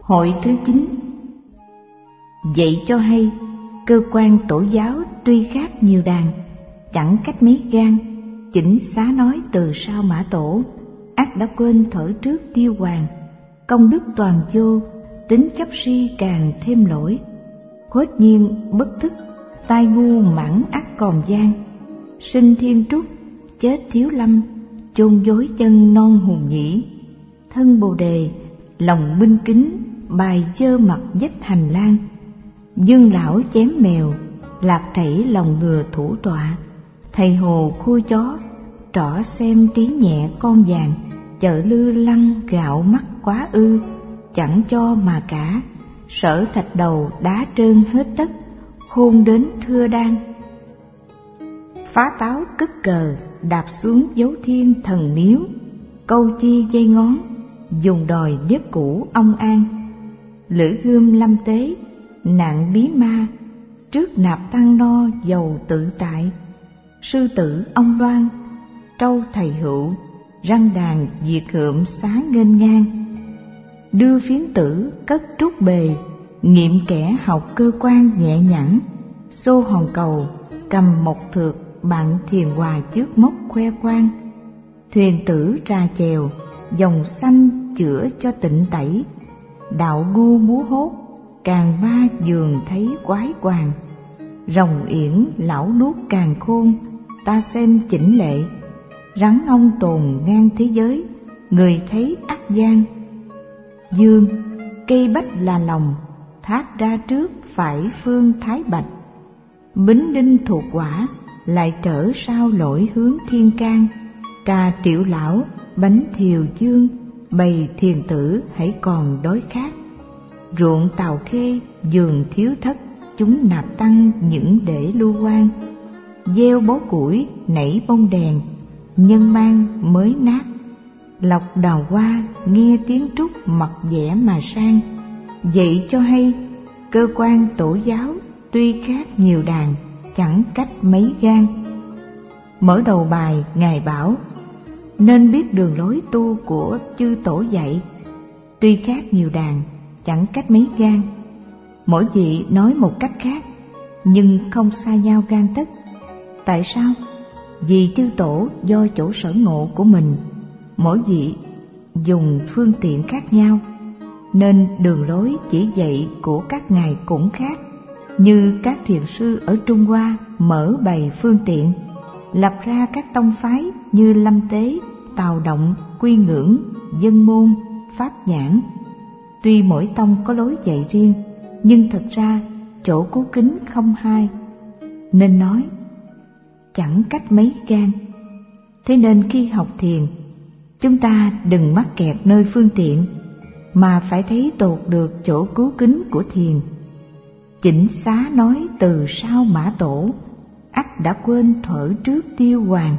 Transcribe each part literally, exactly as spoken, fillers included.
Hội thứ chín. Dạy cho hay, cơ quan tổ giáo tuy khác nhiều đàn, chẳng cách mấy gan. Chỉnh xá nói từ sau Mã Tổ, ắt đã quên thuở trước Tiêu Hoàng. Công đức toàn vô, tính chấp si càng thêm lỗi. Khuếch nhiên bất thức, tai ngu mãn ắt còn gian. Sinh thiên trúc, chết thiếu lâm, chôn dối chân non hùng nhĩ. Thân Bồ Đề, lòng minh kính, bài dơ mặt dách hành lang. Dương lão chém mèo, lạc trảy lòng ngừa thủ tọa. Thầy hồ khua chó, trỏ xem trí nhẹ con vàng. Chợ lư lăng gạo mắt quá ư, chẳng cho mà cả. Sở thạch đầu đá trơn hết tất, khôn đến thưa đan. Phá táo cất cờ, đạp xuống dấu thiên thần miếu. Câu chi dây ngón, dùng đòi nếp cũ ông an. Lưỡi gươm lâm tế, nạn bí ma, trước nạp tăng no dầu tự tại. Sư tử ông đoan, trâu thầy hữu, răng đàn diệt hượm xá nghênh ngang. Đưa phiến tử cất trúc bề, nghiệm kẻ học cơ quan nhẹ nhẵn. Xô hòn cầu, cầm mộc thược, bạn thiền hòa trước mốc khoe khoang. Thuyền tử ra chèo, dòng xanh chữa cho tịnh tẩy. Đạo ngu múa hốt, càng ba giường thấy quái quàng. Rồng yển lão nuốt càng khôn, ta xem chỉnh lệ. Rắn ong tồn ngang thế giới, người thấy ắt gian. Dương, cây bách là lòng, thác ra trước phải phương thái bạch. Bính đinh thuộc quả, lại trở sao lỗi hướng thiên can. Trà triệu lão, bánh thiều dương, bày thiền tử hãy còn đói khát. Ruộng tàu khê, giường thiếu thất, chúng nạp tăng những để lưu quan. Gieo bó củi, nảy bông đèn, nhân mang mới nát. Lọc đào hoa, nghe tiếng trúc mặt vẻ mà sang. Dạy cho hay, cơ quan tổ giáo tuy khác nhiều đàn, chẳng cách mấy gan. Mở đầu bài Ngài bảo, nên biết đường lối tu của chư tổ dạy. Tuy khác nhiều đàn, chẳng cách mấy gan. Mỗi vị nói một cách khác, nhưng không xa nhau gan tất. Tại sao? Vì chư tổ do chỗ sở ngộ của mình, mỗi vị dùng phương tiện khác nhau, nên đường lối chỉ dạy của các ngài cũng khác. Như các thiền sư ở Trung Hoa mở bày phương tiện, lập ra các tông phái như Lâm Tế, Tào Động, Quy Ngưỡng, Dân Môn, Pháp Nhãn. Tuy mỗi tông có lối dạy riêng, nhưng thật ra chỗ cứu kính không hai, nên nói chẳng cách mấy gan. Thế nên khi học thiền, chúng ta đừng mắc kẹt nơi phương tiện, mà phải thấy tột được chỗ cứu kính của thiền. Chỉnh xá nói từ sau Mã Tổ, ắt đã quên thuở trước Tiêu Hoàng.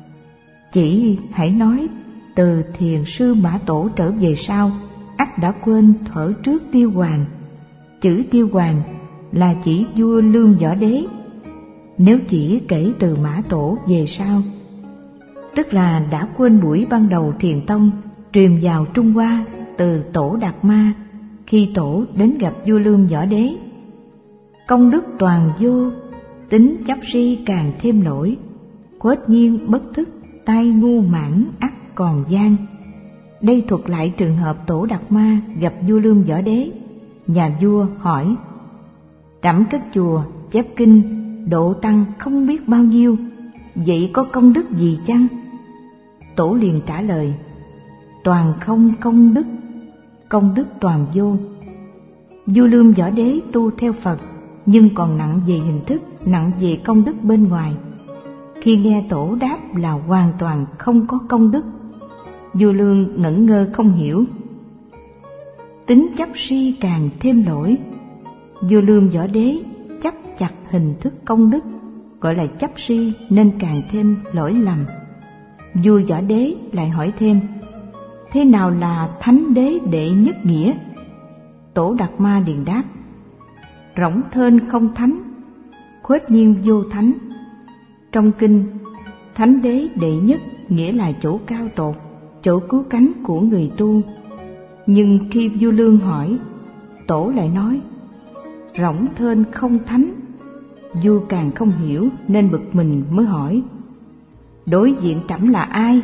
Chỉ hãy nói từ thiền sư Mã Tổ trở về sau, ắt đã quên thuở trước Tiêu Hoàng. Chữ Tiêu Hoàng là chỉ vua Lương Võ Đế. Nếu chỉ kể từ Mã Tổ về sau, tức là đã quên buổi ban đầu thiền tông truyền vào Trung Hoa từ Tổ Đạt Ma, khi Tổ đến gặp vua Lương Võ Đế. Công đức toàn vô, tính chấp si càng thêm lỗi. Khuếch nhiên bất thức, tai ngu mãn ắt còn gian. Đây thuật lại trường hợp Tổ Đạt Ma gặp vua Lương Võ Đế. Nhà vua hỏi: trẫm cất chùa, chép kinh, độ tăng không biết bao nhiêu, vậy có công đức gì chăng? Tổ liền trả lời: toàn không công đức, công đức toàn vô. Vua Lương Võ Đế tu theo Phật, nhưng còn nặng về hình thức, nặng về công đức bên ngoài. Khi nghe Tổ đáp là hoàn toàn không có công đức, vua Lương ngẩn ngơ không hiểu. Tính chấp si càng thêm lỗi. Vua Lương Võ Đế chấp chặt hình thức công đức, gọi là chấp si, nên càng thêm lỗi lầm. Vua Võ Đế lại hỏi thêm: thế nào là thánh đế đệ nhất nghĩa? Tổ Đạt Ma liền đáp: rỗng thênh không thánh, khuếch nhiên vô thánh. Trong kinh, thánh đế đệ nhất nghĩa là chỗ cao tột, chỗ cứu cánh của người tu. Nhưng khi vua Lương hỏi Tổ lại nói: rỗng thên không thánh. Vua càng không hiểu nên bực mình mới hỏi: đối diện trẫm là ai?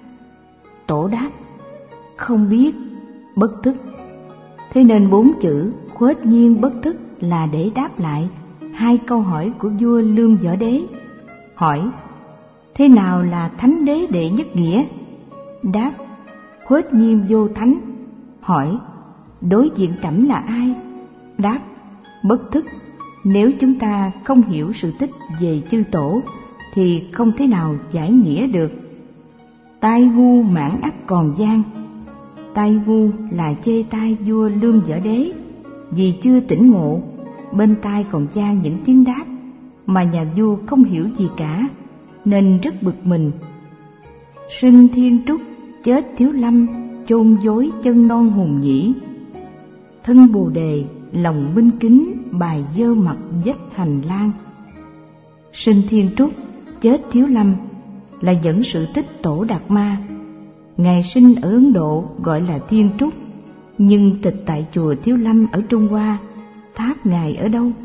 Tổ đáp: không biết, bất thức. Thế nên bốn chữ khuếch nhiên bất thức là để đáp lại hai câu hỏi của vua Lương Võ Đế. Hỏi: thế nào là thánh đế đệ nhất nghĩa? Đáp: khuếch nhiên vô thánh. Hỏi: đối diện trẫm là ai? Đáp: bất thức. Nếu chúng ta không hiểu sự tích về chư tổ thì không thể nào giải nghĩa được. Tai ngu mãn ắt còn gian. Tai ngu là chê tai vua Lương Võ Đế vì chưa tỉnh ngộ, bên tai còn vang những tiếng đáp mà nhà vua không hiểu gì cả, nên rất bực mình. Sinh thiên trúc, chết thiếu lâm, chôn vối chân non hùng nhĩ. Thân bồ đề, lòng minh kính, bài dơ mặt dách hành lang. Sinh thiên trúc, chết thiếu lâm là dẫn sự tích Tổ Đạt Ma. Ngài sinh ở Ấn Độ gọi là Thiên Trúc, nhưng tịch tại chùa Thiếu Lâm ở Trung Hoa. Tháp Ngài ở đâu?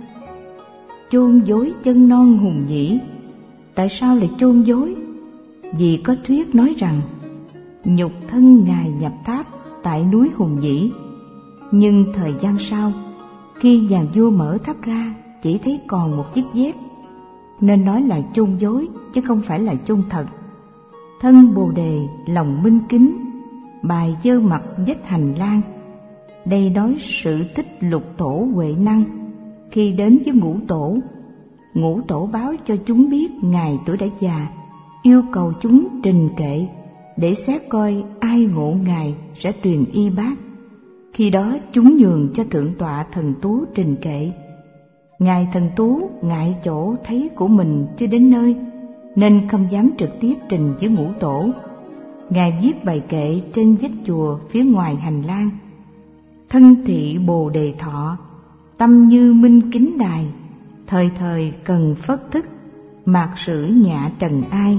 Chôn vối chân non hùng nhĩ. Tại sao lại chôn vối? Vì có thuyết nói rằng nhục thân Ngài nhập tháp tại núi Hùng Nhĩ. Nhưng thời gian sau, khi nhà vua mở tháp ra chỉ thấy còn một chiếc dép, nên nói là chôn vối chứ không phải là chôn thật. Thân bồ đề, lòng minh kính, bài dơ mặt dách hành lang. Đây nói sự tích lục tổ Huệ Năng khi đến với ngũ tổ. Ngũ tổ báo cho chúng biết Ngài tuổi đã già, yêu cầu chúng trình kệ để xét coi ai ngộ Ngài sẽ truyền y bát. Khi đó chúng nhường cho thượng tọa Thần Tú trình kệ. Ngài Thần Tú ngại chỗ thấy của mình chưa đến nơi, nên không dám trực tiếp trình với ngũ tổ. Ngài viết bài kệ trên vách chùa phía ngoài hành lang: thân thị bồ đề thọ, tâm như minh kính đài, thời thời cần phất thức, mạc sử nhạ trần ai.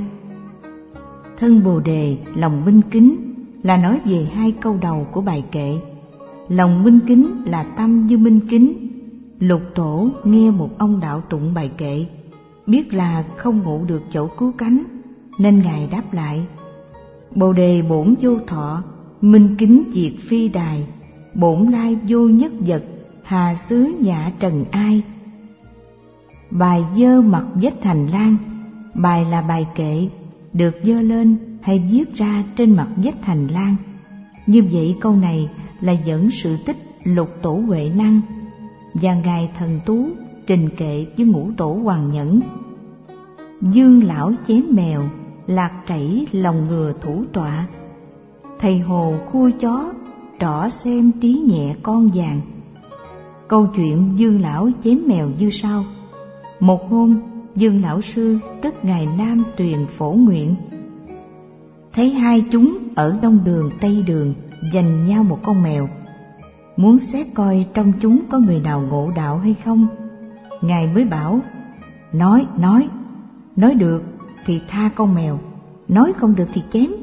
Thân bồ đề, lòng minh kính là nói về hai câu đầu của bài kệ. Lòng minh kính là tâm như minh kính. Lục tổ nghe một ông đạo tụng bài kệ, biết là không ngộ được chỗ cứu cánh, nên Ngài đáp lại: bồ đề bổn vô thọ, minh kính diệt phi đài, bổn lai vô nhất vật, hà xứ nhạ trần ai. Bài dơ mặt vách hành lang. Bài là bài kệ được dơ lên hay viết ra trên mặt vách hành lang. Như vậy câu này là dẫn sự tích lục tổ Huệ Năng và Ngài Thần Tú trình kệ với ngũ tổ Hoàng Nhẫn. Dương lão chém mèo, lạc trảy lòng ngừa thủ tọa, thầy hồ khua chó, trỏ xem trí nhẹ con vàng. Câu chuyện Dương lão chém mèo như sau: một hôm, Dương lão sư tức Ngài Nam Tuyền Phổ Nguyện thấy hai chúng ở đông đường tây đường giành nhau một con mèo, muốn xét coi trong chúng có người nào ngộ đạo hay không. Ngài mới bảo: nói nói nói được thì tha con mèo, nói không được thì chém.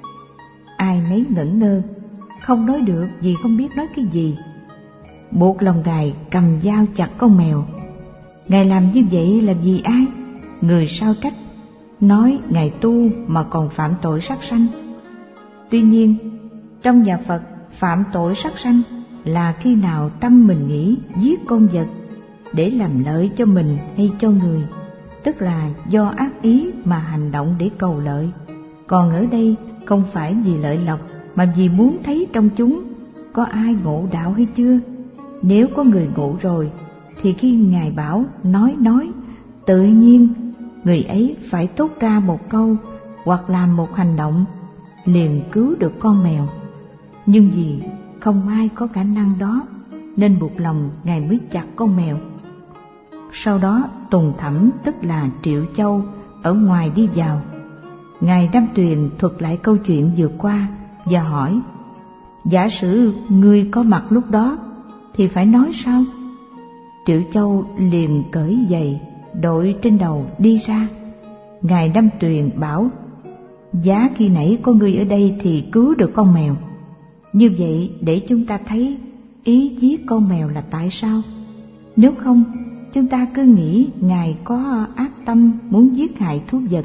Ai nấy ngẩn ngơ, không nói được vì không biết nói cái gì. Buộc lòng Ngài cầm dao chặt con mèo. Ngài làm như vậy là vì ai? Người sao trách, nói Ngài tu mà còn phạm tội sát sanh. Tuy nhiên, trong nhà Phật, phạm tội sát sanh là khi nào tâm mình nghĩ giết con vật để làm lợi cho mình hay cho người, tức là do ác ý mà hành động để cầu lợi. Còn ở đây không phải vì lợi lộc, mà vì muốn thấy trong chúng có ai ngộ đạo hay chưa. Nếu có người ngộ rồi thì khi Ngài bảo nói nói, tự nhiên người ấy phải thốt ra một câu hoặc làm một hành động liền cứu được con mèo. Nhưng vì không ai có khả năng đó nên buộc lòng Ngài mới chặt con mèo. Sau đó Tùng Thẩm, tức là Triệu Châu, ở ngoài đi vào. Ngài Đam Tuyền thuật lại câu chuyện vừa qua và hỏi: giả sử ngươi có mặt lúc đó thì phải nói sao? Triệu Châu liền cởi giày đội trên đầu đi ra. Ngài Đam Tuyền bảo: giá khi nãy có ngươi ở đây thì cứu được con mèo. Như vậy để chúng ta thấy ý giết con mèo là tại sao? Nếu không, chúng ta cứ nghĩ Ngài có ác tâm muốn giết hại thú vật.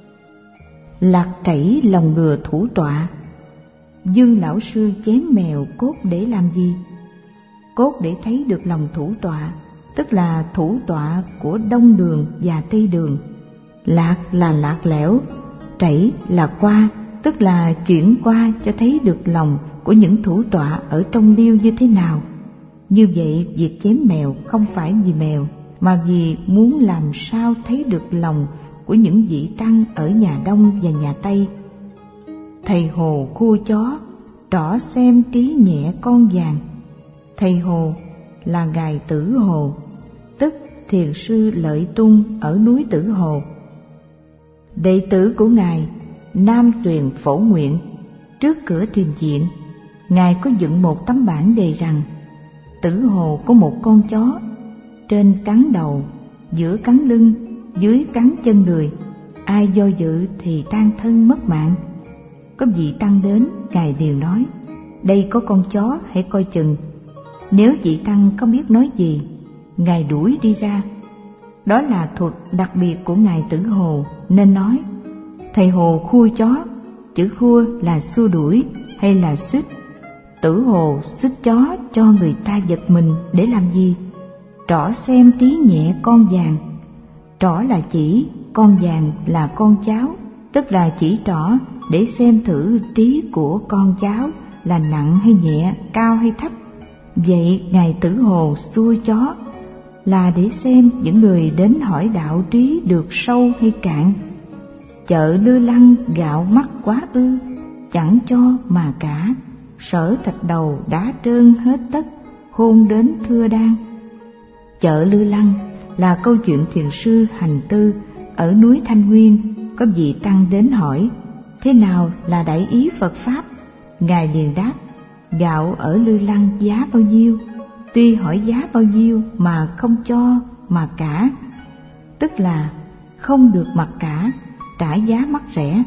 Lạc trảy lòng ngừa thủ tọa. Dương lão sư chém mèo cốt để làm gì? Cốt để thấy được lòng thủ tọa, tức là thủ tọa của Đông Đường và Tây Đường. Lạc là lạc lẽo, trảy là qua, tức là chuyển qua cho thấy được lòng của những thủ tọa ở trong liêu như thế nào. Như vậy, việc chém mèo không phải vì mèo, mà vì muốn làm sao thấy được lòng của những vị tăng ở nhà Đông và nhà Tây. Thầy Hồ khua chó, trỏ xem trí nhẹ con vàng. Thầy Hồ là Ngài Tử Hồ, tức thiền sư Lợi Tung ở núi Tử Hồ. Đệ tử của Ngài Nam Tuyền Phổ Nguyện, trước cửa thiền viện, Ngài có dựng một tấm bảng đề rằng: Tử Hồ có một con chó, trên cắn đầu, giữa cắn lưng, dưới cắn chân người, ai do dự thì tan thân mất mạng. Có vị tăng đến, Ngài liền nói: đây có con chó, hãy coi chừng. Nếu vị tăng không biết nói gì, Ngài đuổi đi ra. Đó là thuật đặc biệt của Ngài Tử Hồ, nên nói: thầy Hồ khua chó, chữ khua là xua đuổi hay là suýt. Tử Hồ suýt chó cho người ta giật mình để làm gì? Trỏ xem trí nhẹ con vàng. Trỏ là chỉ, con vàng là con cháu, tức là chỉ trỏ để xem thử trí của con cháu là nặng hay nhẹ, cao hay thấp. Vậy Ngài Tử Hồ xui chó là để xem những người đến hỏi đạo trí được sâu hay cạn. Chợ lư lăng gạo mắc quá ư, chẳng cho mà cả. Sở thạch đầu đá trơn hết tất, khôn đến thưa đan. Chợ lư lăng là câu chuyện thiền sư hành tư ở núi Thanh Nguyên. Có vị tăng đến hỏi: thế nào là đại ý Phật Pháp? Ngài liền đáp: gạo ở lư lăng giá bao nhiêu? Tuy hỏi giá bao nhiêu mà không cho mà cả, tức là không được mặc cả, trả giá mắc rẻ.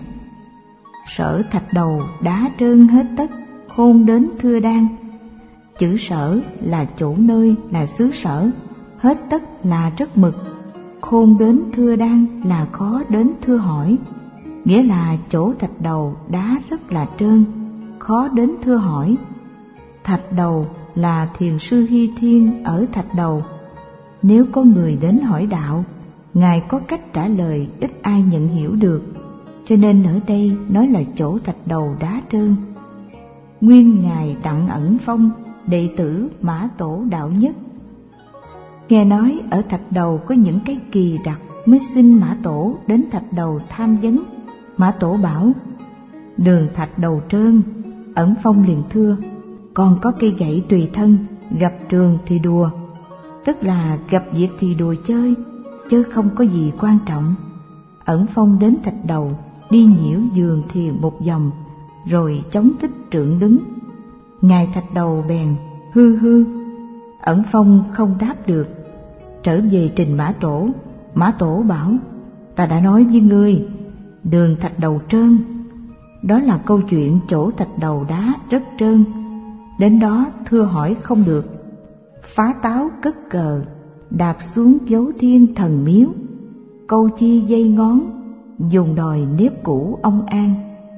Sở thạch đầu đá trơn hết tất, khôn đến thưa đan. Chữ sở là chỗ nơi, là xứ sở. Hết tất là rất mực. Khôn đến thưa đan là khó đến thưa hỏi. Nghĩa là chỗ thạch đầu đá rất là trơn, khó đến thưa hỏi. Thạch đầu là thiền sư Hy Thiên ở thạch đầu. Nếu có người đến hỏi đạo, Ngài có cách trả lời ít ai nhận hiểu được, cho nên ở đây nói là chỗ thạch đầu đá trơn. Nguyên Ngài Đặng Ẩn Phong, đệ tử Mã Tổ Đạo Nhất, nghe nói ở thạch đầu có những cái kỳ đặc, mới xin Mã Tổ đến thạch đầu tham vấn. Mã Tổ bảo: đường thạch đầu trơn. Ẩn Phong liền thưa: còn có cây gậy tùy thân, gặp trường thì đùa, tức là gặp việc thì đùa chơi, chứ không có gì quan trọng. Ẩn Phong đến thạch đầu, đi nhiễu giường thiền một vòng, rồi chống tích trượng đứng. Ngài thạch đầu bèn hư hư. Ẩn Phong không đáp được, trở về trình Mã Tổ. Mã Tổ bảo: ta đã nói với ngươi, đường thạch đầu trơn. Đó là câu chuyện chỗ thạch đầu đá rất trơn, đến đó thưa hỏi không được. Phá táo cất cờ, đạp xuống dấu thiên thần miếu. Câu chi dây ngón, dùng đòi nếp cũ ông an.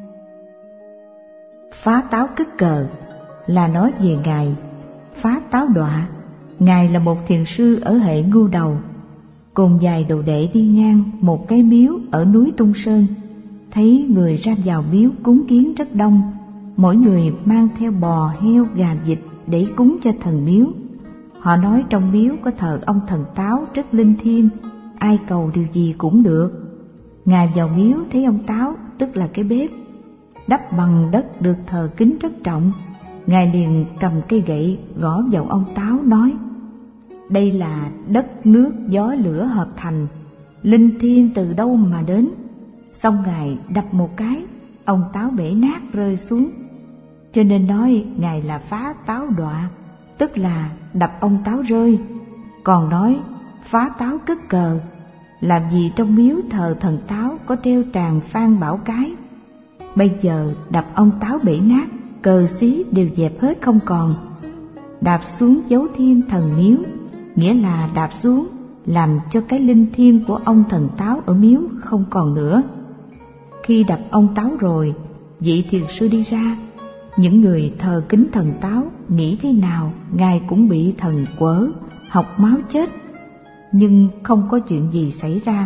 Phá táo cất cờ là nói về Ngài Phá Táo Đọa. Ngài là một thiền sư ở hệ Ngưu Đầu, cùng vài đồ đệ đi ngang một cái miếu ở núi Tung Sơn. Thấy người ra vào miếu cúng kiến rất đông, mỗi người mang theo bò, heo, gà, vịt để cúng cho thần miếu. Họ nói trong miếu có thờ ông thần Táo rất linh thiêng, ai cầu điều gì cũng được. Ngài vào miếu thấy ông Táo, tức là cái bếp đắp bằng đất được thờ kính rất trọng. Ngài liền cầm cây gậy gõ vào ông Táo nói: đây là đất nước gió lửa hợp thành, linh thiêng từ đâu mà đến? Xong Ngài đập một cái, ông Táo bể nát rơi xuống. Cho nên nói Ngài là phá táo đọa, tức là đập ông Táo rơi. Còn nói phá táo cất cờ, làm gì trong miếu thờ thần Táo có treo tràng Phan Bảo Cái. Bây giờ đập ông Táo bể nát, cờ xí đều dẹp hết không còn. đạp xuống dấu thiên thần miếu, nghĩa là đạp xuống làm cho cái linh thiêng của ông thần Táo ở miếu không còn nữa. Khi đập ông Táo rồi, vị thiền sư đi ra. Những người thờ kính thần Táo nghĩ thế nào ngài cũng bị thần quở, học máu chết, nhưng không có chuyện gì xảy ra.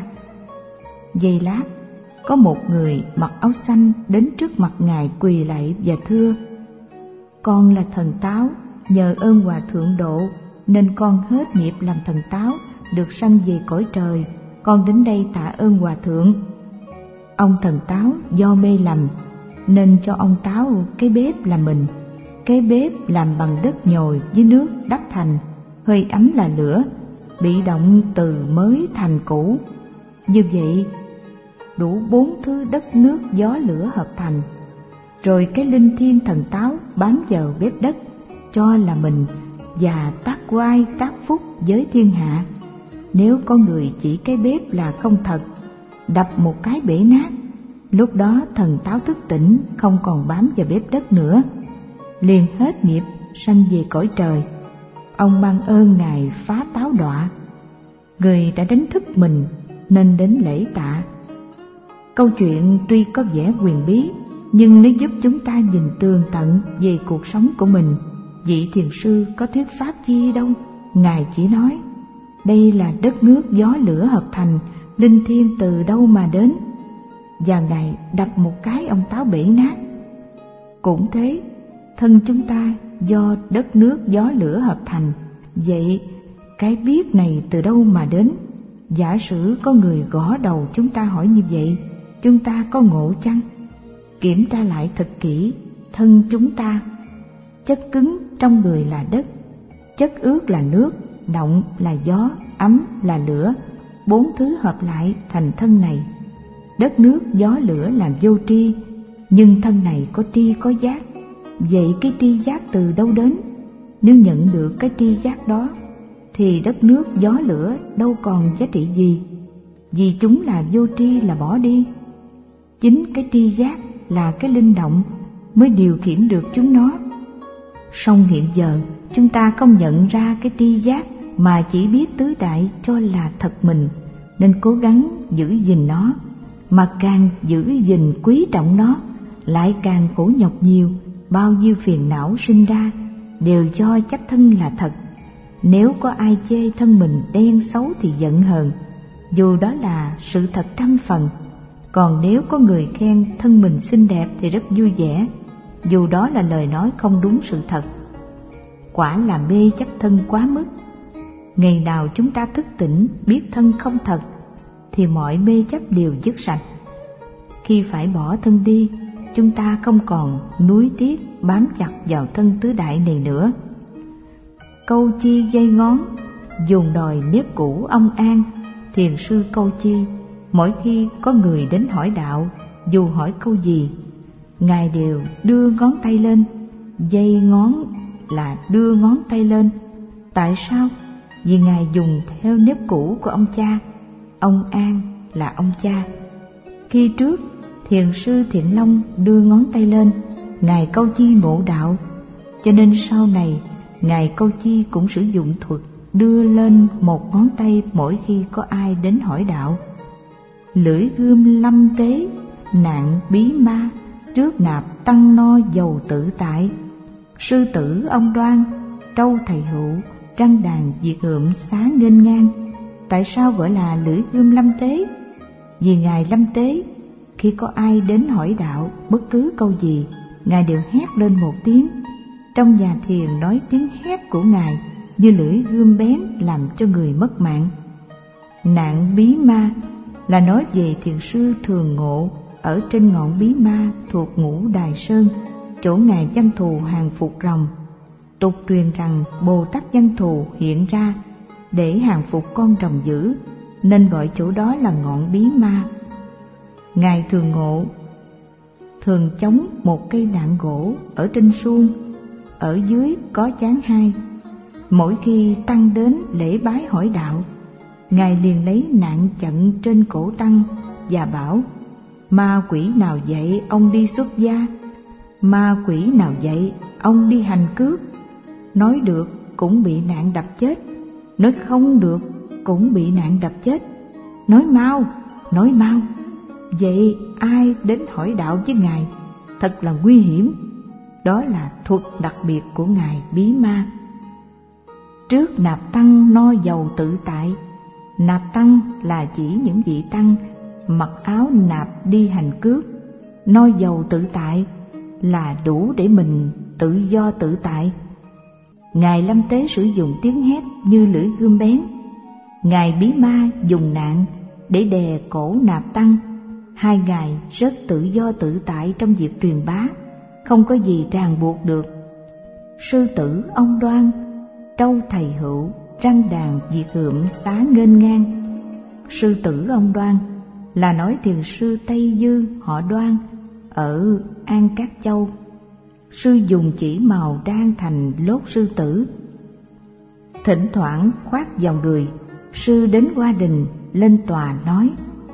Giây lát, có một người mặc áo xanh đến trước mặt ngài quỳ lạy và thưa: con là thần Táo, nhờ ơn Hòa Thượng độ nên con hết nghiệp làm thần Táo, được sanh về cõi trời, con đến đây tạ ơn Hòa Thượng. Ông thần Táo do mê lầm nên cho ông Táo cái bếp là mình. Cái bếp làm bằng đất nhồi với nước đắp thành, hơi ấm là lửa, bị động từ mới thành cũ. Như vậy đủ bốn thứ đất nước gió lửa hợp thành. Rồi cái linh thiêng thần Táo bám vào bếp đất, cho là mình và tác oai tác phúc với thiên hạ. Nếu có người chỉ cái bếp là không thật, đập một cái bể nát, lúc đó thần Táo thức tỉnh, không còn bám vào bếp đất nữa, liền hết nghiệp sanh về cõi trời. Ông ban ơn ngài phá táo đọa. Người đã đánh thức mình nên đến lễ tạ. Câu chuyện tuy có vẻ huyền bí, nhưng nó giúp chúng ta nhìn tường tận về cuộc sống của mình. Vị thiền sư có thuyết pháp chi đâu, ngài chỉ nói đây là đất nước gió lửa hợp thành, linh thiêng từ đâu mà đến, và ngài đập một cái ông Táo bể nát. Cũng thế, thân chúng ta do đất nước gió lửa hợp thành, vậy cái biết này từ đâu mà đến? Giả sử có người gõ đầu chúng ta hỏi như vậy, chúng ta có ngộ chăng? Kiểm tra lại thật kỹ thân chúng ta. Chất cứng trong người là đất, chất ướt là nước, động là gió, ấm là lửa, bốn thứ hợp lại thành thân này. Đất nước gió lửa làm vô tri, nhưng thân này có tri có giác. Vậy cái tri giác từ đâu đến? Nếu nhận được cái tri giác đó thì đất nước gió lửa đâu còn giá trị gì, vì chúng là vô tri, là bỏ đi. Chính cái tri giác là cái linh động mới điều khiển được chúng nó. Song hiện giờ chúng ta không nhận ra cái tri giác, mà chỉ biết tứ đại cho là thật mình, nên cố gắng giữ gìn nó. Mà càng giữ gìn quý trọng nó, lại càng khổ nhọc nhiều. Bao nhiêu phiền não sinh ra đều do chấp thân là thật. Nếu có ai chê thân mình đen xấu thì giận hờn, dù đó là sự thật trăm phần. Còn nếu có người khen thân mình xinh đẹp thì rất vui vẻ, dù đó là lời nói không đúng sự thật. Quả là mê chấp thân quá mức. Ngày nào chúng ta thức tỉnh biết thân không thật, thì mọi mê chấp đều dứt sạch. Khi phải bỏ thân đi, chúng ta không còn nuối tiếc bám chặt vào thân tứ đại này nữa. Câu chi dây ngón, dùng đòi nếp cũ ông an. Thiền sư Câu Chi mỗi khi có người đến hỏi đạo, dù hỏi câu gì, ngài đều đưa ngón tay lên. Dây ngón là đưa ngón tay lên. Tại sao? Vì ngài dùng theo nếp cũ của ông cha. Ông An là ông cha. Khi trước thiền sư Thiện Long đưa ngón tay lên, ngài Câu Chi ngộ đạo, cho nên sau này ngài Câu Chi cũng sử dụng thuật đưa lên một ngón tay mỗi khi có ai đến hỏi đạo. Lưỡi gươm lâm tế, nạn bí ma, trước nạp tăng no dầu tự tại. Sư tử ông Đoan, trâu thầy hữu, trăng đàn diệt hượm xá nghênh ngang. Tại sao gọi là lưỡi gươm lâm tế? Vì ngài lâm tế, khi có ai đến hỏi đạo bất cứ câu gì, ngài đều hét lên một tiếng. Trong nhà thiền nói tiếng hét của ngài như lưỡi gươm bén làm cho người mất mạng. Nạn bí ma là nói về thiền sư Thường Ngộ ở trên ngọn Bí Ma thuộc Ngũ Đài Sơn, chỗ ngài Văn Thù hàng phục rồng. Tục truyền rằng Bồ Tát Văn Thù hiện ra để hàng phục con rồng dữ, nên gọi chỗ đó là ngọn Bí Ma. Ngài Thường Ngộ thường chống một cây nạn gỗ ở trên suông, ở dưới có chán hai. Mỗi khi tăng đến lễ bái hỏi đạo, ngài liền lấy nạn chặn trên cổ tăng và bảo: ma quỷ nào dạy ông đi xuất gia, ma quỷ nào dạy ông đi hành cước. nói được cũng bị nạn đập chết, nói không được cũng bị nạn đập chết. Nói mau, nói mau. Vậy ai đến hỏi đạo với Ngài? Thật là nguy hiểm. Đó là thuật đặc biệt của Ngài Bí Ma. Trước nạp tăng no dầu tự tại. Nạp tăng là chỉ những vị tăng mặc áo nạp đi hành cước. No dầu tự tại là đủ để mình tự do tự tại. Ngài Lâm Tế sử dụng tiếng hét như lưỡi gươm bén. Ngài Bí Ma dùng nạn để đè cổ nạp tăng. Hai ngài rất tự do tự tại trong việc truyền bá, không có gì ràng buộc được. Sư tử ông Đoan, trâu thầy hữu, răng đàn diệt hượm xá nghênh ngang. Sư tử ông Đoan là nói thiền sư Tây Dư họ Đoan ở An Cát Châu. Sư dùng chỉ màu đan thành lốt sư tử. Thỉnh thoảng khoác vào người, sư đến Hoa Đình lên tòa nói.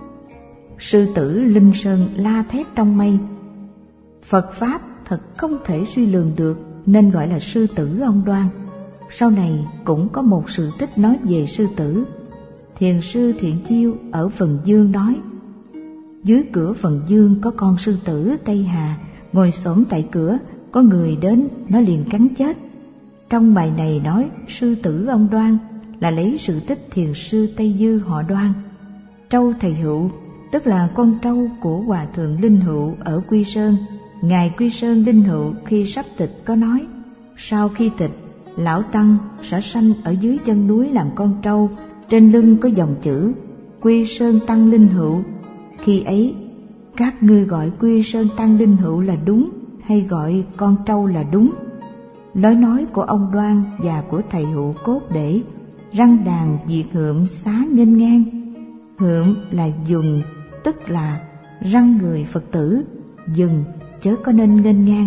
Sư tử Linh Sơn la thét trong mây. Phật Pháp thật không thể suy lường được nên gọi là sư tử ông Đoan. Sau này cũng có một sự tích nói về sư tử. Thiền sư Thiện Chiêu ở Phần Dương nói, dưới cửa Phần Dương có con sư tử Tây Hà ngồi xổm tại cửa, có người đến nó liền cắn chết. Trong bài này nói sư tử ông Đoan là lấy sự tích thiền sư Tây Dư họ Đoan. Trâu thầy hữu tức là con trâu của Hòa thượng Linh Hữu ở Quy Sơn. Ngài Quy Sơn Linh Hữu khi sắp tịch có nói, sau khi tịch, lão tăng sẽ sanh ở dưới chân núi làm con trâu, trên lưng có dòng chữ Quy Sơn Tăng Linh Hữu. Khi ấy, các ngươi gọi Quy Sơn Tăng Linh Hữu là đúng hay gọi con trâu là đúng? Lời nói của ông Đoan và của thầy Hữu Cốt để răng đàn diệt hượm xá nghênh ngang. Hượm là dùng, tức là răng người Phật tử, dừng chớ có nên nghênh ngang.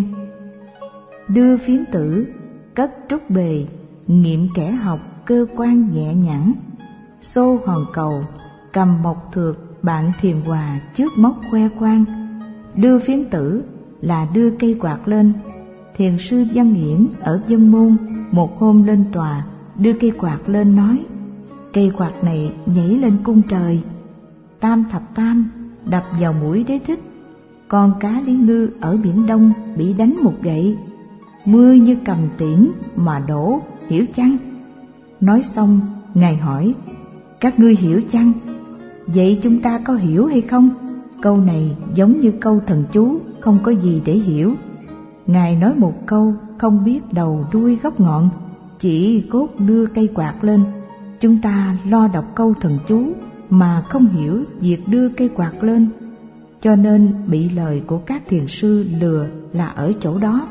Đưa phiến tử, cất trúc bề, nghiệm kẻ học cơ quan nhẹ nhẵn. Xô hòn cầu, cầm mộc thược, bạn thiền hòa trước móc khoe khoang. Đưa phiến tử là đưa cây quạt lên. Thiền sư Văn Hiển ở Vân Môn một hôm lên tòa, đưa cây quạt lên nói, cây quạt này nhảy lên cung trời. Tam thập tam đập vào mũi đế thích. Con cá Lý Ngư ở Biển Đông bị đánh một gậy. Mưa như cầm tiễn mà đổ, hiểu chăng? Nói xong, Ngài hỏi, các ngươi hiểu chăng? Vậy chúng ta có hiểu hay không? Câu này giống như câu thần chú, không có gì để hiểu. Ngài nói một câu, không biết đầu đuôi gốc ngọn, chỉ cốt đưa cây quạt lên. Chúng ta lo đọc câu thần chú mà không hiểu việc đưa cây quạt lên, cho nên bị lời của các thiền sư lừa là ở chỗ đó.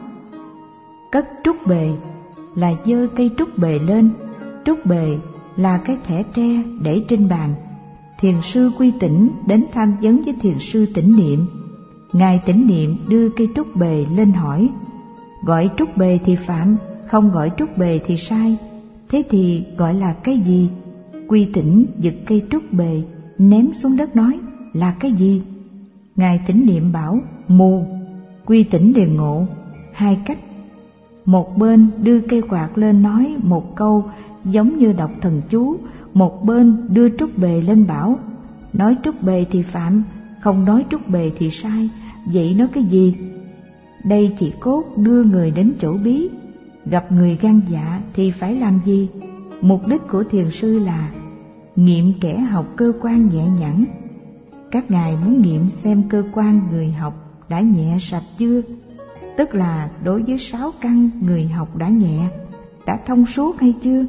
Cất trúc bề là giơ cây trúc bề lên. Trúc bề là cái thẻ tre để trên bàn. Thiền sư Quy Tỉnh đến tham vấn với thiền sư Tỉnh Niệm. Ngài Tỉnh Niệm đưa cây trúc bề lên hỏi, gọi trúc bề thì phạm, không gọi trúc bề thì sai, thế thì gọi là cái gì? Quy Tỉnh giật cây trúc bề ném xuống đất nói, là cái gì? Ngài Tỉnh Niệm bảo mù. Quy Tỉnh đề ngộ hai cách. Một bên đưa cây quạt lên nói một câu giống như đọc thần chú, một bên đưa trúc bề lên bảo, nói trúc bề thì phạm, không nói trúc bề thì sai, vậy nói cái gì? Đây chỉ cốt đưa người đến chỗ bí, gặp người gan dạ thì phải làm gì? Mục đích của thiền sư là nghiệm kẻ học cơ quan nhẹ nhẵn. Các ngài muốn nghiệm xem cơ quan người học đã nhẹ sạch chưa, tức là đối với sáu căn người học đã nhẹ, đã thông suốt hay chưa.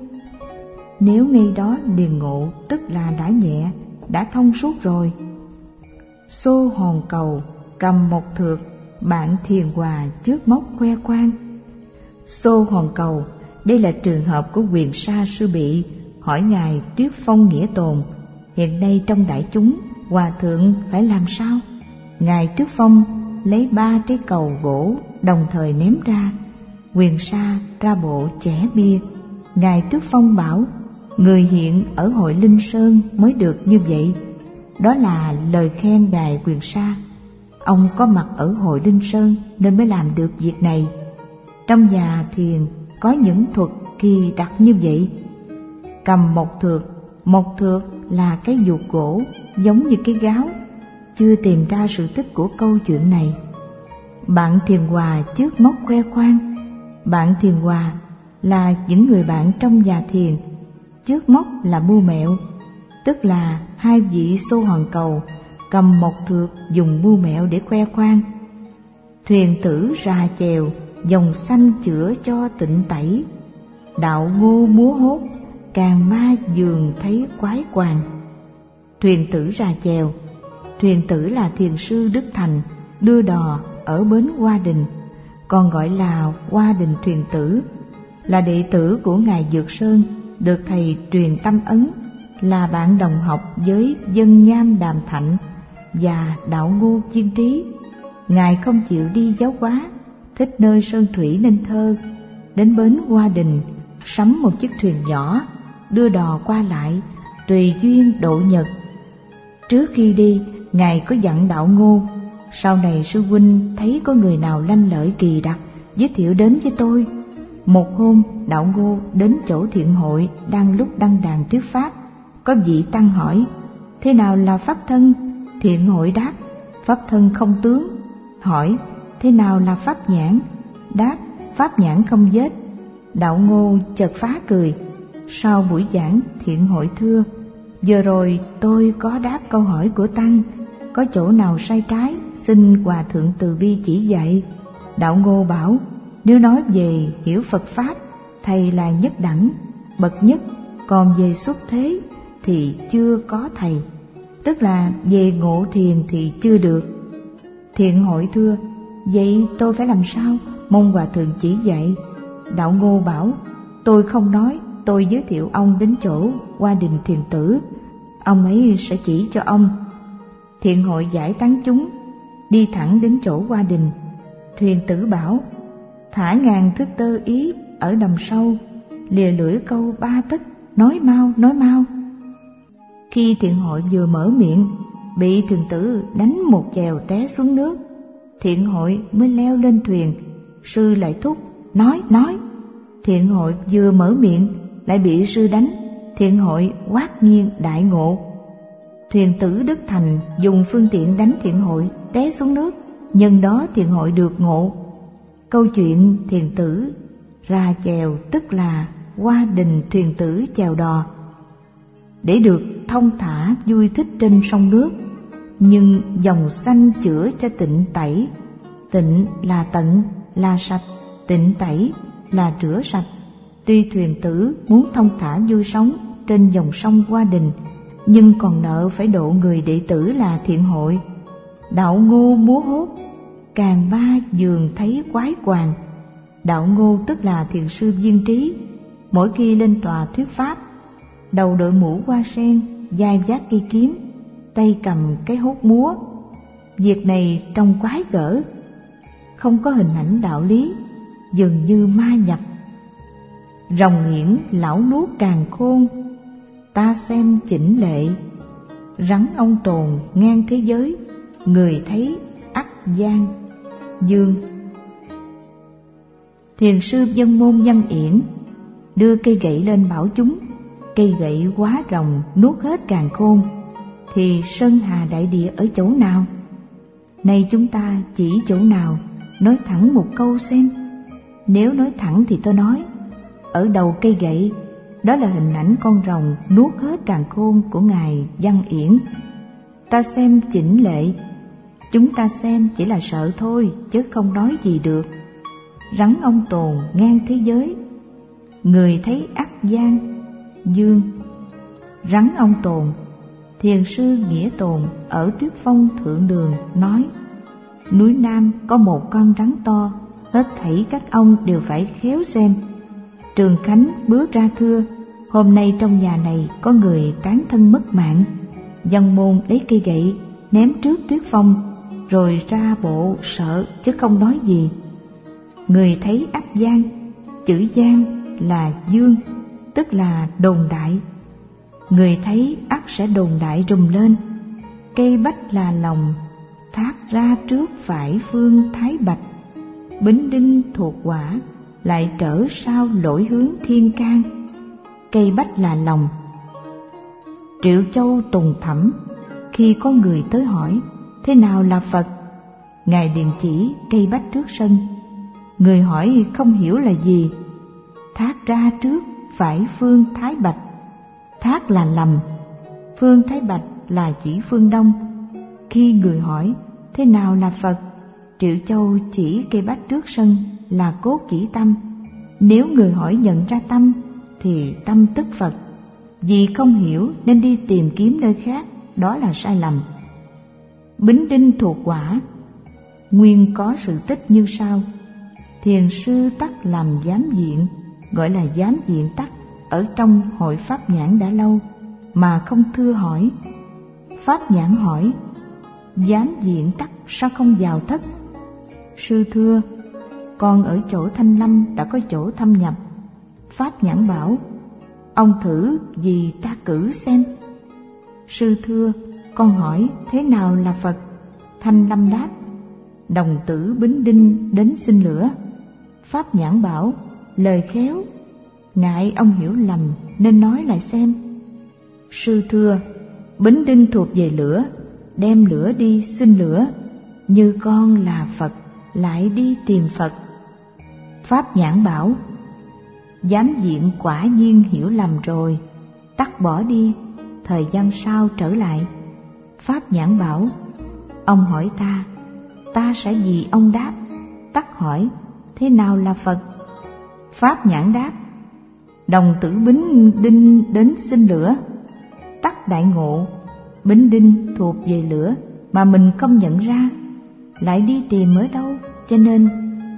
Nếu ngay đó liền ngộ, tức là đã nhẹ, đã thông suốt rồi. Xô hòn cầu, cầm một thược, bạn thiền hòa trước mốc khoe khoang. Xô hòn cầu, đây là trường hợp của Quyền Sa Sư Bị hỏi Ngài Tuyết Phong Nghĩa Tồn, hiện nay trong đại chúng, hòa thượng phải làm sao? Ngài Tuyết Phong lấy ba trái cầu gỗ đồng thời ném ra. Quyền Sa ra bộ chẻ bia. Ngài Tuyết Phong bảo, người hiện ở hội Linh Sơn mới được như vậy. Đó là lời khen Ngài Quyền Sa. Ông có mặt ở hội Linh Sơn nên mới làm được việc này. Trong nhà thiền có những thuật kỳ đặc như vậy. Cầm mộc thược, mộc thược là cái dùi gỗ giống như cái gáo. Chưa tìm ra sự tích của câu chuyện này. Bạn thiền hòa trước móc khoe khoang. Bạn thiền hòa là những người bạn trong nhà thiền. Trước móc là mưu mẹo, tức là hai vị xô hoàn cầu cầm mộc thược dùng mưu mẹo để khoe khoang. Thuyền tử ra chèo, dòng xanh chữa cho tịnh tẩy. Đạo ngô múa hốt, càng ma dường thấy quái quàng. Thuyền tử ra chèo. Thuyền tử là thiền sư Đức Thành đưa đò ở bến Hoa Đình, còn gọi là Hoa Đình Thuyền Tử, là đệ tử của ngài Dược Sơn, được thầy truyền tâm ấn, là bạn đồng học với Dân Nham Đàm Thạnh và Đạo Ngô Chiên Trí. Ngài không chịu đi giáo hóa, thích nơi sơn thủy nên thơ, đến bến Hoa Đình sắm một chiếc thuyền nhỏ đưa đò qua lại, tùy duyên độ nhật. Trước khi đi, ngài có dặn Đạo Ngô: sau này sư huynh thấy có người nào lanh lợi kỳ đặc, giới thiệu đến với tôi. Một hôm, Đạo Ngô đến chỗ thiện hội đang lúc đăng đàn thuyết pháp. Có vị tăng hỏi: thế nào là pháp thân? Thiện hội đáp: pháp thân không tướng. Hỏi: thế nào là pháp nhãn? Đáp: pháp nhãn không vết. Đạo Ngô chợt phá cười. Sau buổi giảng, thiện hội thưa: vừa rồi tôi có đáp câu hỏi của tăng, có chỗ nào sai trái xin hòa thượng từ bi chỉ dạy. Đạo Ngô bảo: nếu nói về hiểu Phật pháp, thầy là nhất đẳng, bậc nhất, còn về xuất thế thì chưa có thầy, tức là về ngộ thiền thì chưa được. Thiện hội thưa: vậy tôi phải làm sao, mong hòa thượng chỉ dạy. Đạo Ngô bảo: tôi không nói, tôi giới thiệu ông đến chỗ Hoa Đình Thiền Tử, ông ấy sẽ chỉ cho ông. Thiện hội giải tán chúng, đi thẳng đến chỗ Hoa Đình. Thuyền tử bảo: thả ngàn thước tơ ý ở đầm sâu, lìa lưỡi câu ba tấc, nói mau nói mau. Khi thiện hội vừa mở miệng, bị thuyền tử đánh một chèo té xuống nước. Thiện hội mới leo lên thuyền, sư lại thúc: nói nói. Thiện hội vừa mở miệng lại bị sư đánh. Thiện hội quát nhiên đại ngộ. Thuyền tử Đức Thành dùng phương tiện đánh thiện hội té xuống nước, nhân đó thiện hội được ngộ. Câu chuyện thiền tử ra chèo tức là Hoa Đình thuyền tử chèo đò để được thông thả vui thích trên sông nước. Nhưng dòng xanh chữa cho tịnh tẩy. Tịnh là tận, là sạch, tịnh tẩy là rửa sạch. Tuy thuyền tử muốn thông thả vui sống trên dòng sông Hoa Đình, nhưng còn nợ phải độ người đệ tử là thiện hội. Đạo Ngô múa hốt, càng ba dường thấy quái quàng. Đạo Ngô tức là thiền sư Viên Trí. Mỗi khi lên tòa thuyết pháp, đầu đội mũ hoa sen, vai vác cây kiếm, tay cầm cái hốt múa. Việc này trông quái gở, không có hình ảnh đạo lý, dường như ma nhập. Rồng nghiễn lão nuốt càng khôn, ta xem chỉnh lệ. Rắn ông tồn ngang thế giới, người thấy ắt gian dương. Thiền sư Dân Môn Văn Yển đưa cây gậy lên bảo chúng: cây gậy quá rồng nuốt hết càn khôn, thì sơn hà đại địa ở chỗ nào? Nay chúng ta chỉ chỗ nào, nói thẳng một câu xem. Nếu nói thẳng thì tôi nói, ở đầu cây gậy, đó là hình ảnh con rồng nuốt hết càn khôn của ngài Văn Yển. Ta xem chỉnh lệ, chúng ta xem chỉ là sợ thôi, chứ không nói gì được. Rắn ông tồn ngang thế giới, người thấy ắt gian dương. Rắn ông tồn, thiền sư Nghĩa Tồn ở Tuyết Phong Thượng Đường nói: núi Nam có một con rắn to, hết thảy các ông đều phải khéo xem. Trường Khánh bước ra thưa: hôm nay trong nhà này có người tán thân mất mạng. Văn Môn lấy cây gậy ném trước Tuyết Phong, rồi ra bộ sợ chứ không nói gì. Người thấy ắt gian, chữ gian là dương, tức là đồn đại. Người thấy ắt sẽ đồn đại rùm lên. Cây bách là lòng, thác ra trước phải phương thái bạch. Bính đinh thuộc quả, lại trở sao lỗi hướng thiên can. Cây bách là lòng. Triệu Châu tùng thẳm, khi có người tới hỏi thế nào là Phật, Ngài liền chỉ cây bách trước sân. Người hỏi không hiểu là gì. Thác ra trước phải phương Thái Bạch. Thác là lầm, phương Thái Bạch là chỉ phương Đông. Khi người hỏi thế nào là Phật, Triệu Châu chỉ cây bách trước sân là cốt chỉ tâm. Nếu người hỏi nhận ra tâm thì tâm tức Phật. Vì không hiểu nên đi tìm kiếm nơi khác, đó là sai lầm. Bính đinh thuộc quả. Nguyên có sự tích như sau. Thiền sư Tắc làm giám diện, gọi là giám diện Tắc, ở trong hội Pháp Nhãn đã lâu mà không thưa hỏi. Pháp Nhãn hỏi: giám diện Tắc sao không vào thất? Sư thưa: con ở chỗ Thanh Lâm đã có chỗ thâm nhập. Pháp Nhãn bảo: ông thử vì ta cử xem. Sư thưa: con hỏi thế nào là Phật? Thanh Lâm đáp: đồng tử Bính Đinh đến xin lửa. Pháp Nhãn bảo: lời khéo, ngại ông hiểu lầm nên nói lại xem. Sư thưa: Bính Đinh thuộc về lửa, đem lửa đi xin lửa. Như con là Phật lại đi tìm Phật. Pháp Nhãn bảo: giám diện quả nhiên hiểu lầm rồi, Tắc bỏ đi, thời gian sau trở lại. Pháp Nhãn bảo: ông hỏi ta, ta sẽ vì ông đáp. Tắc hỏi: thế nào là Phật? Pháp Nhãn đáp: đồng tử Bính Đinh đến xin lửa. Tắc đại ngộ, Bính Đinh thuộc về lửa mà mình không nhận ra, lại đi tìm ở đâu, cho nên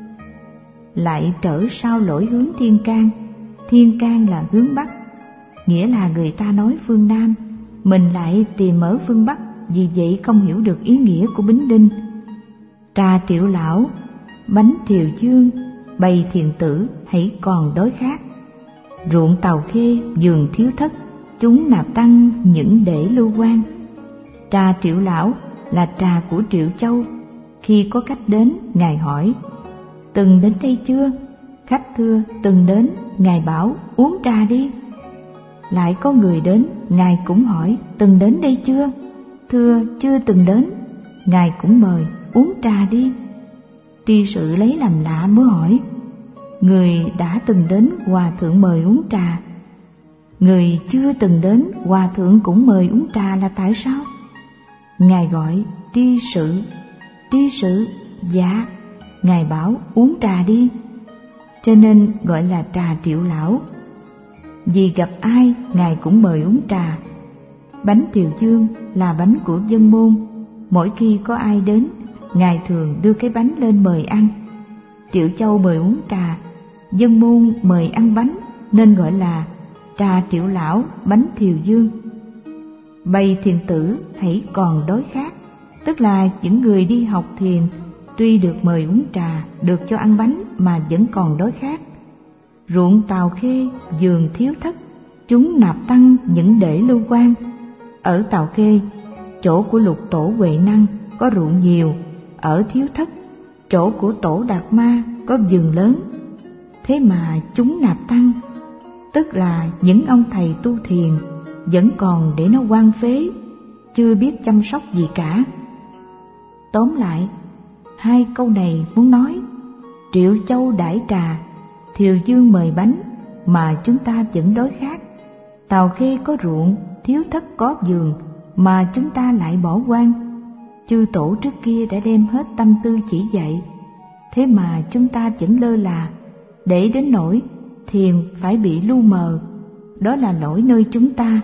lại trở sao lỗi hướng thiên can. Thiên can là hướng Bắc, nghĩa là người ta nói phương Nam, mình lại tìm ở phương Bắc, vì vậy không hiểu được ý nghĩa của Bính Đinh. Trà Triệu Lão, bánh Thiều Dương, bày thiền tử hãy còn đối khác. Ruộng Tàu Khê, vườn Thiếu Thất, chúng nạp tăng những để lưu quan. Trà Triệu Lão là trà của Triệu Châu. Khi có khách đến, Ngài hỏi: từng đến đây chưa? Khách thưa: từng đến. Ngài bảo: uống trà đi. Lại có người đến, Ngài cũng hỏi: từng đến đây chưa? Thưa: chưa từng đến. Ngài cũng mời: uống trà đi. Tri sự lấy làm lạ mới hỏi: người đã từng đến hòa thượng mời uống trà, người chưa từng đến hòa thượng cũng mời uống trà là tại sao? Ngài gọi: tri sự. Tri sự: dạ. Ngài bảo: uống trà đi. Cho nên gọi là trà Triệu Lão. Vì gặp ai Ngài cũng mời uống trà. Bánh Thiều Dương là bánh của dân môn. Mỗi khi có ai đến, Ngài thường đưa cái bánh lên mời ăn. Triệu Châu mời uống trà, dân môn mời ăn bánh, nên gọi là trà Triệu Lão, bánh Thiều Dương. Bày thiền tử hãy còn đối khác, tức là những người đi học thiền tuy được mời uống trà, được cho ăn bánh mà vẫn còn đối khác. Ruộng Tàu Khê, vườn Thiếu Thất, chúng nạp tăng những để lưu quan. Ở Tàu Khê, chỗ của Lục Tổ Huệ Năng có ruộng nhiều. Ở Thiếu Thất, chỗ của Tổ Đạt Ma có vườn lớn. Thế mà chúng nạp tăng, tức là những ông thầy tu thiền vẫn còn để nó hoang phế, chưa biết chăm sóc gì cả. Tóm lại, hai câu này muốn nói: Triệu Châu đãi trà, Thiều Dương mời bánh, mà chúng ta vẫn đối khác. Tàu Khê có ruộng, Thiếu Thất có vườn, mà chúng ta lại bỏ quang. Chư tổ trước kia đã đem hết tâm tư chỉ dạy, thế mà chúng ta vẫn lơ là, để đến nỗi thiền phải bị lu mờ. Đó là lỗi nơi chúng ta.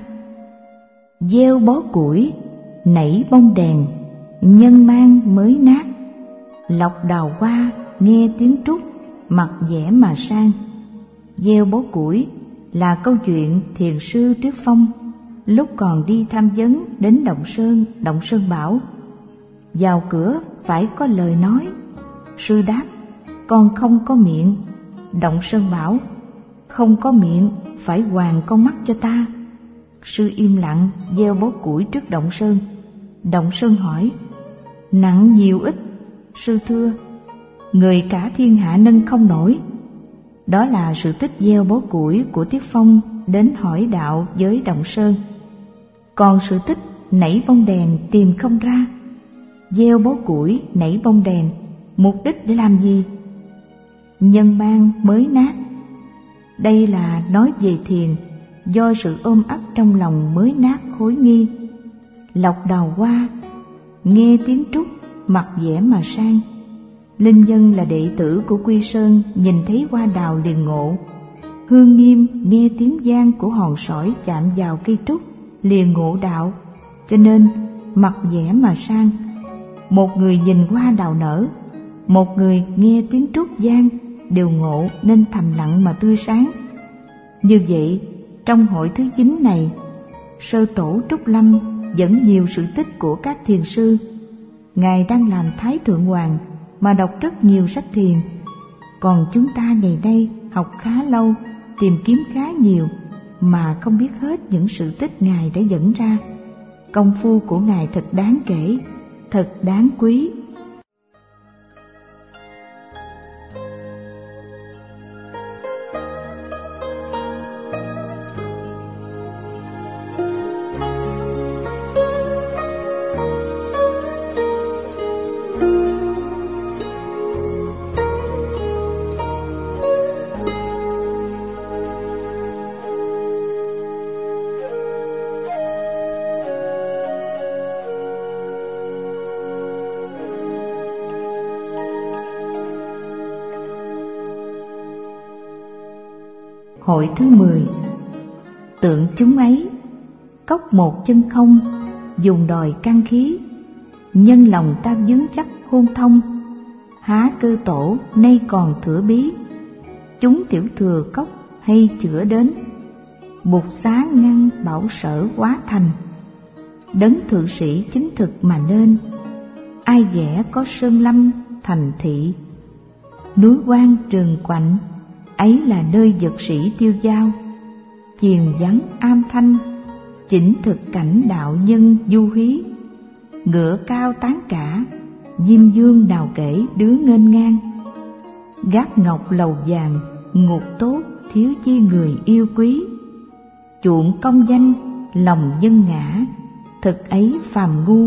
Gieo bó củi, nảy bông đèn, nhân mang mới nát. Lọc đào hoa, nghe tiếng trúc, mặt vẻ mà sang. Gieo bó củi là câu chuyện thiền sư Tuyết Phong lúc còn đi tham vấn đến Động Sơn. Động Sơn bảo: vào cửa phải có lời nói. Sư đáp: con không có miệng. Động Sơn bảo: không có miệng phải hoàn con mắt cho ta. Sư im lặng gieo bó củi trước Động Sơn. Động Sơn hỏi: nặng nhiều ít? Sư thưa: người cả thiên hạ nâng không nổi. Đó là sự tích gieo bó củi của Tiết Phong đến hỏi đạo với Động Sơn. Còn sự tích nảy bông đèn tìm không ra. Gieo bó củi nảy bông đèn, mục đích để làm gì? Nhân ban mới nát. Đây là nói về thiền, do sự ôm ấp trong lòng mới nát khối nghi. Lọc đào hoa, nghe tiếng trúc, mặt vẻ mà sang. Linh Nhân là đệ tử của Quy Sơn, nhìn thấy hoa đào liền ngộ. Hương Nghiêm nghe tiếng vang của hòn sỏi chạm vào cây trúc, liền ngộ đạo, cho nên mặt vẻ mà sang. Một người nhìn hoa đào nở, một người nghe tiếng trúc vang, đều ngộ nên thầm lặng mà tươi sáng. Như vậy, trong hội thứ chín này, Sơ Tổ Trúc Lâm dẫn nhiều sự tích của các thiền sư. Ngài đang làm Thái Thượng Hoàng mà đọc rất nhiều sách thiền. Còn chúng ta ngày nay học khá lâu, tìm kiếm khá nhiều, mà không biết hết những sự tích Ngài đã dẫn ra. Công phu của Ngài thật đáng kể, thật đáng quý. Hội thứ mười. Tượng chúng ấy, cốc một chân không, dùng đòi căn khí. Nhân lòng ta vướng chắc hôn thông, há cơ tổ nay còn thửa bí. Chúng tiểu thừa cốc hay chữa đến, bục xá ngăn bảo sở quá thành. Đấng thượng sĩ chính thực mà nên, ai vẽ có sơn lâm thành thị. Núi quan rừng quạnh, ấy là nơi dật sĩ tiêu dao. Chiền vắng am thanh, chỉnh thực cảnh đạo nhân du hí. Ngựa cao tán cả, diêm dương nào kể đứa nghênh ngang. Gác ngọc lầu vàng, ngục tốt thiếu chi người yêu quý. Chuộng công danh, lòng dân ngã, thực ấy phàm ngu.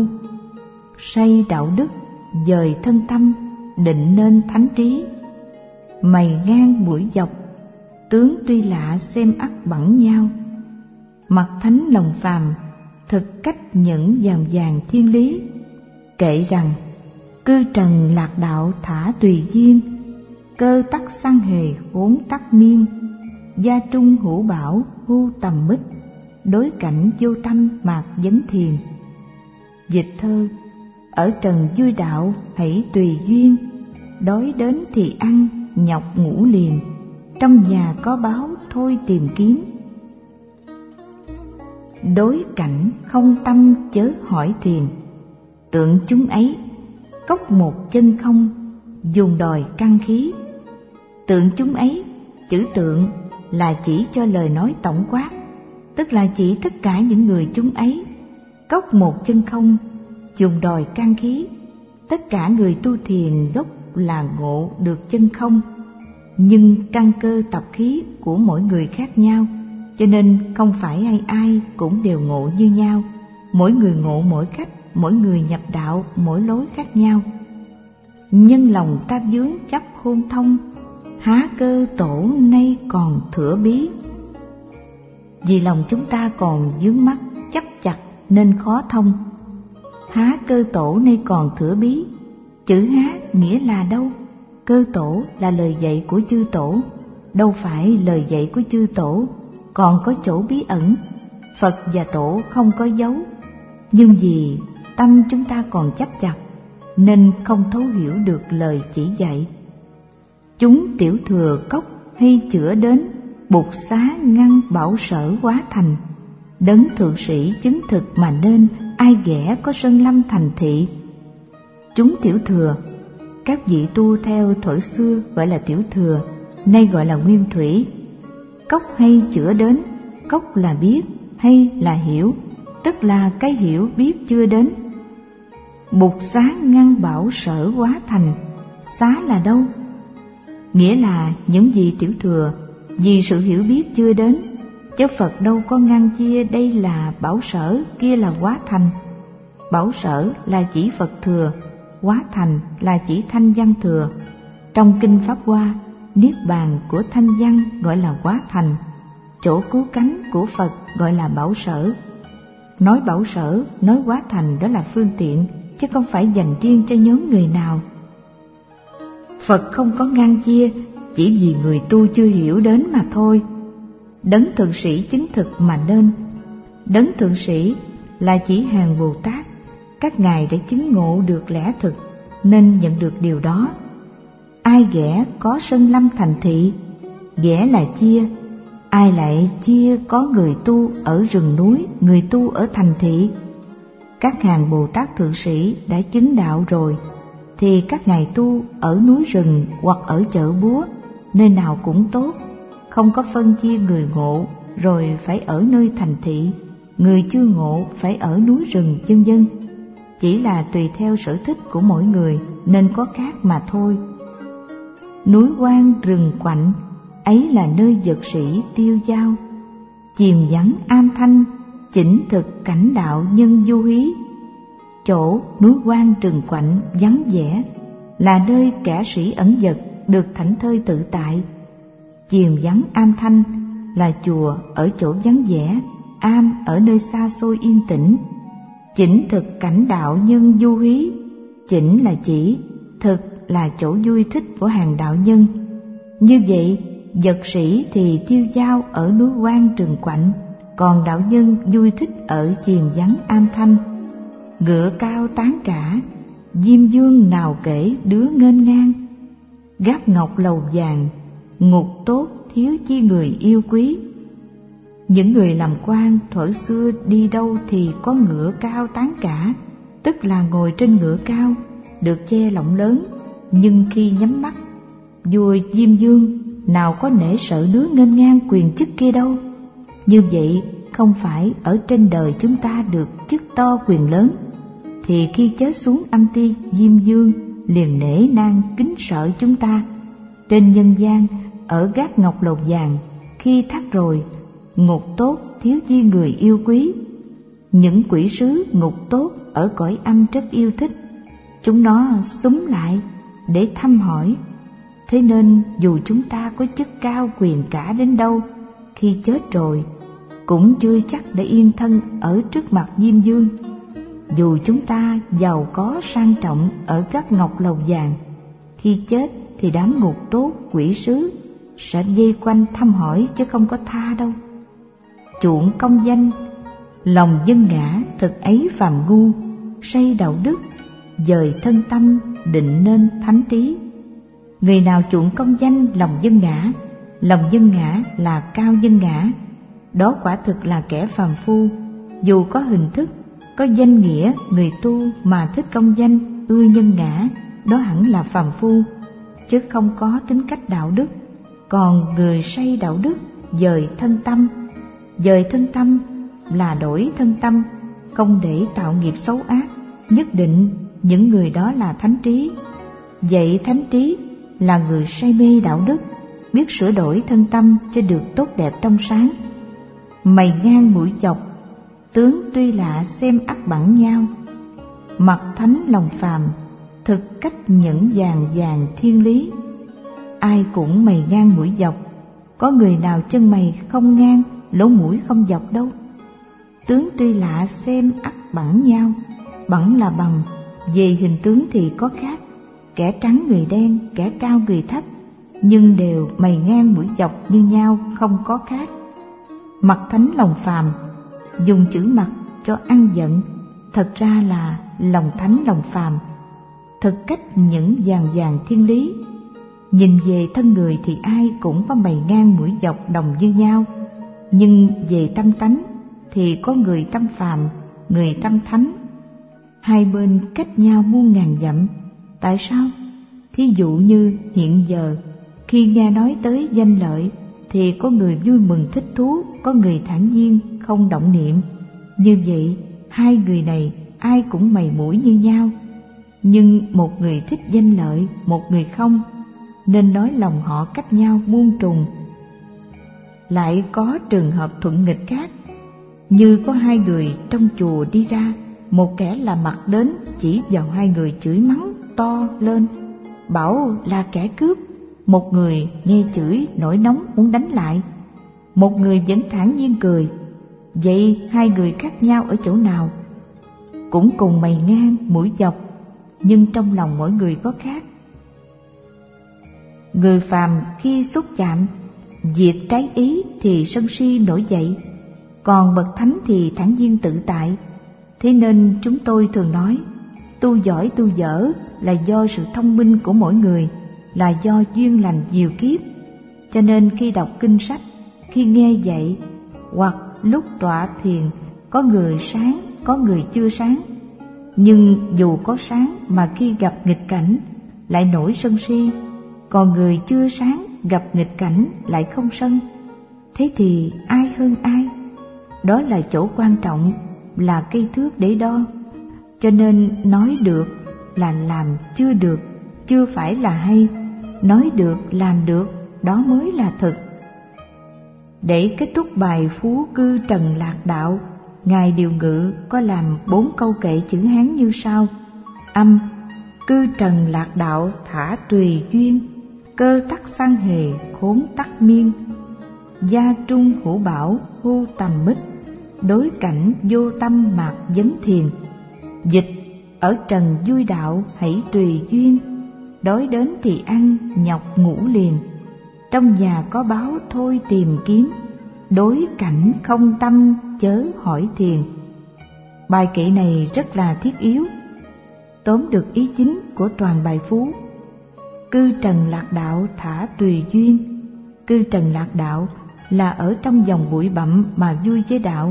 Say đạo đức, dời thân tâm, định nên thánh trí. Mày ngang mũi dọc, tướng tuy lạ xem ắt bằng nhau. Mặt thánh lòng phàm, thực cách nhẫn vàng vàng thiên lý. Kệ rằng, cư trần lạc đạo thả tùy duyên. Cơ tắc sang hề vốn tắc miên. Gia trung hữu bảo hu tầm mít. Đối cảnh vô tâm mạc vấn thiền. Dịch thơ, ở trần vui đạo hãy tùy duyên. Đói đến thì ăn, nhọc ngủ liền. Trong nhà có báo thôi tìm kiếm. Đối cảnh không tâm chớ hỏi thiền. Tượng chúng ấy, cốc một chân không, dùng đòi căn khí. Tượng chúng ấy, chữ tượng là chỉ cho lời nói tổng quát, tức là chỉ tất cả những người chúng ấy. Cốc một chân không, dùng đòi căn khí, tất cả người tu thiền gốc là ngộ được chân không. Nhưng căn cơ tập khí của mỗi người khác nhau, cho nên không phải ai ai cũng đều ngộ như nhau. Mỗi người ngộ mỗi cách, mỗi người nhập đạo mỗi lối khác nhau. Nhân lòng ta vướng chấp hôn thông, há cơ tổ nay còn thửa bí. Vì lòng chúng ta còn vướng mắc chấp chặt nên khó thông. Há cơ tổ nay còn thửa bí, chữ há nghĩa là đâu? Cơ tổ là lời dạy của chư tổ, đâu phải lời dạy của chư tổ, còn có chỗ bí ẩn. Phật và tổ không có dấu, nhưng vì tâm chúng ta còn chấp chặt nên không thấu hiểu được lời chỉ dạy. Chúng tiểu thừa cốc hay chữa đến, bục xá ngăn bảo sở quá thành. Đấng thượng sĩ chứng thực mà nên, ai ghẻ có sơn lâm thành thị. Chúng tiểu thừa, các vị tu theo thuở xưa gọi là tiểu thừa, nay gọi là nguyên thủy. Cốc hay chữa đến, cốc là biết hay là hiểu, tức là cái hiểu biết chưa đến. Bục xá ngăn bảo sở quá thành, xá là đâu? nghĩa là những gì tiểu thừa vì sự hiểu biết chưa đến, chứ Phật đâu có ngăn chia đây là bảo sở, kia là hóa thành. Bảo sở là chỉ Phật thừa, hóa thành là chỉ thanh văn thừa. Trong kinh Pháp Hoa, niết bàn của thanh văn gọi là hóa thành, chỗ cứu cánh của Phật gọi là bảo sở. Nói bảo sở, nói hóa thành đó là phương tiện, chứ không phải dành riêng cho nhóm người nào. Phật không có ngăn chia, chỉ vì người tu chưa hiểu đến mà thôi. Đấng thượng sĩ chứng thực mà nên. Đấng thượng sĩ là chỉ hàng Bồ Tát, các ngài đã chứng ngộ được lẽ thực nên nhận được điều đó. Ai ghẻ có sơn lâm thành thị, ghẻ là chia. Ai lại chia có người tu ở rừng núi, người tu ở thành thị. Các hàng Bồ Tát thượng sĩ đã chứng đạo rồi, thì các ngài tu ở núi rừng hoặc ở chợ búa, nơi nào cũng tốt, không có phân chia người ngộ rồi phải ở nơi thành thị, người chưa ngộ phải ở núi rừng, vân vân. Chỉ là tùy theo sở thích của mỗi người nên có khác mà thôi. Núi hoang rừng quạnh, ấy là nơi vật sĩ tiêu dao. Chìm vắng am thanh, chỉnh thực cảnh đạo nhân du hí. Chỗ núi hoang rừng quạnh vắng vẻ là nơi kẻ sĩ ẩn dật được thảnh thơi tự tại. Chìm vắng am thanh là chùa ở chỗ vắng vẻ, am ở nơi xa xôi yên tĩnh. Chỉnh thực cảnh đạo nhân du hí, chỉnh là chỉ, thực là chỗ vui thích của hàng đạo nhân. Như vậy, vật sĩ thì tiêu dao ở núi hoang rừng quạnh, còn đạo nhân vui thích ở chìm vắng am thanh. Ngựa cao tán cả, diêm dương nào kể đứa nghênh ngang. Gác ngọc lầu vàng, ngục tốt thiếu chi người yêu quý. Những người làm quan thuở xưa đi đâu thì có ngựa cao tán cả, tức là ngồi trên ngựa cao, được che lọng lớn, nhưng khi nhắm mắt, vua Diêm Dương nào có nể sợ đứa nghênh ngang quyền chức kia đâu. Như vậy không phải ở trên đời chúng ta được chức to quyền lớn, thì khi chết xuống âm ti Diêm Dương liền nể nang kính sợ chúng ta. Trên nhân gian ở gác ngọc lầu vàng, khi thắt rồi, ngục tốt thiếu chi người yêu quý. Những quỷ sứ ngục tốt ở cõi âm rất yêu thích, chúng nó xúm lại để thăm hỏi. Thế nên dù chúng ta có chức cao quyền cả đến đâu, khi chết rồi cũng chưa chắc để yên thân ở trước mặt Diêm Dương. Dù chúng ta giàu có sang trọng ở các ngọc lầu vàng, khi chết thì đám ngục tốt quỷ sứ sẽ vây quanh thăm hỏi chứ không có tha đâu. Chuộng công danh, lòng dân ngã thực ấy phàm ngu. Say đạo đức, dời thân tâm định nên thánh trí. Người nào chuộng công danh lòng dân ngã, lòng dân ngã là cao dân ngã, đó quả thực là kẻ phàm phu. Dù có hình thức, có danh nghĩa người tu mà thích công danh, ưa nhân ngã, đó hẳn là phàm phu, chứ không có tính cách đạo đức. Còn người say đạo đức, dời thân tâm, dời thân tâm là đổi thân tâm, không để tạo nghiệp xấu ác, nhất định những người đó là thánh trí. Vậy thánh trí là người say mê đạo đức, biết sửa đổi thân tâm cho được tốt đẹp trong sáng. Mày ngang mũi dọc, tướng tuy lạ xem ắt bằng nhau. Mặt thánh lòng phàm, thực cách những vàng vàng thiên lý. Ai cũng mày ngang mũi dọc, có người nào chân mày không ngang, lỗ mũi không dọc đâu. Tướng tuy lạ xem ắt bằng nhau, bằng là bằng, về hình tướng thì có khác, kẻ trắng người đen, kẻ cao người thấp, nhưng đều mày ngang mũi dọc như nhau, không có khác. Mặt thánh lòng phàm, dùng chữ mặt cho ăn giận, thật ra là lòng thánh lòng phàm, thực cách những vàng vàng thiên lý. Nhìn về thân người thì ai cũng có mày ngang mũi dọc đồng như nhau, nhưng về tâm tánh thì có người tâm phàm, người tâm thánh. Hai bên cách nhau muôn ngàn dặm. Tại sao? Thí dụ như hiện giờ, khi nghe nói tới danh lợi thì có người vui mừng thích thú, có người thản nhiên không động niệm. Như vậy hai người này ai cũng mày mũi như nhau, nhưng một người thích danh lợi, một người không. nên nói lòng họ cách nhau muôn trùng. Lại có trường hợp thuận nghịch khác, như có hai người trong chùa đi ra, một kẻ là mặt đến chỉ vào hai người chửi mắng to lên, bảo là kẻ cướp. Một người nghe chửi nổi nóng muốn đánh lại, một người vẫn thản nhiên cười. Vậy hai người khác nhau ở chỗ nào? Cũng cùng mày ngang mũi dọc, nhưng trong lòng mỗi người có khác. Người phàm khi xúc chạm diệt trái ý thì sân si nổi dậy, còn bậc thánh thì thản nhiên tự tại. Thế nên chúng tôi thường nói, tu giỏi tu dở là do sự thông minh của mỗi người, là do duyên lành nhiều kiếp. Cho nên khi đọc kinh sách, khi nghe dạy, hoặc lúc tọa thiền, có người sáng, có người chưa sáng. Nhưng dù có sáng mà khi gặp nghịch cảnh lại nổi sân si, còn người chưa sáng gặp nghịch cảnh lại không sân. Thế thì ai hơn ai? Đó là chỗ quan trọng, là cây thước để đo. Cho nên nói được là làm chưa được, chưa phải là hay. Nói được làm được, đó mới là thực. Để kết thúc bài Phú Cư Trần Lạc Đạo, Ngài Điều Ngự có làm bốn câu kệ chữ Hán như sau: âm, cư trần lạc đạo thả tùy duyên, cơ tắc sang hề khốn tắc miên, gia trung hữu bảo hưu tầm mít, đối cảnh vô tâm mạc vấn thiền. Dịch: ở trần vui đạo hãy tùy duyên, đói đến thì ăn nhọc ngủ liền, trong nhà có báo thôi tìm kiếm, đối cảnh không tâm chớ hỏi thiền. Bài kệ này rất là thiết yếu, tóm được ý chính của toàn bài Phú. Cư trần lạc đạo thả tùy duyên. Cư trần lạc đạo là ở trong dòng bụi bặm mà vui với đạo.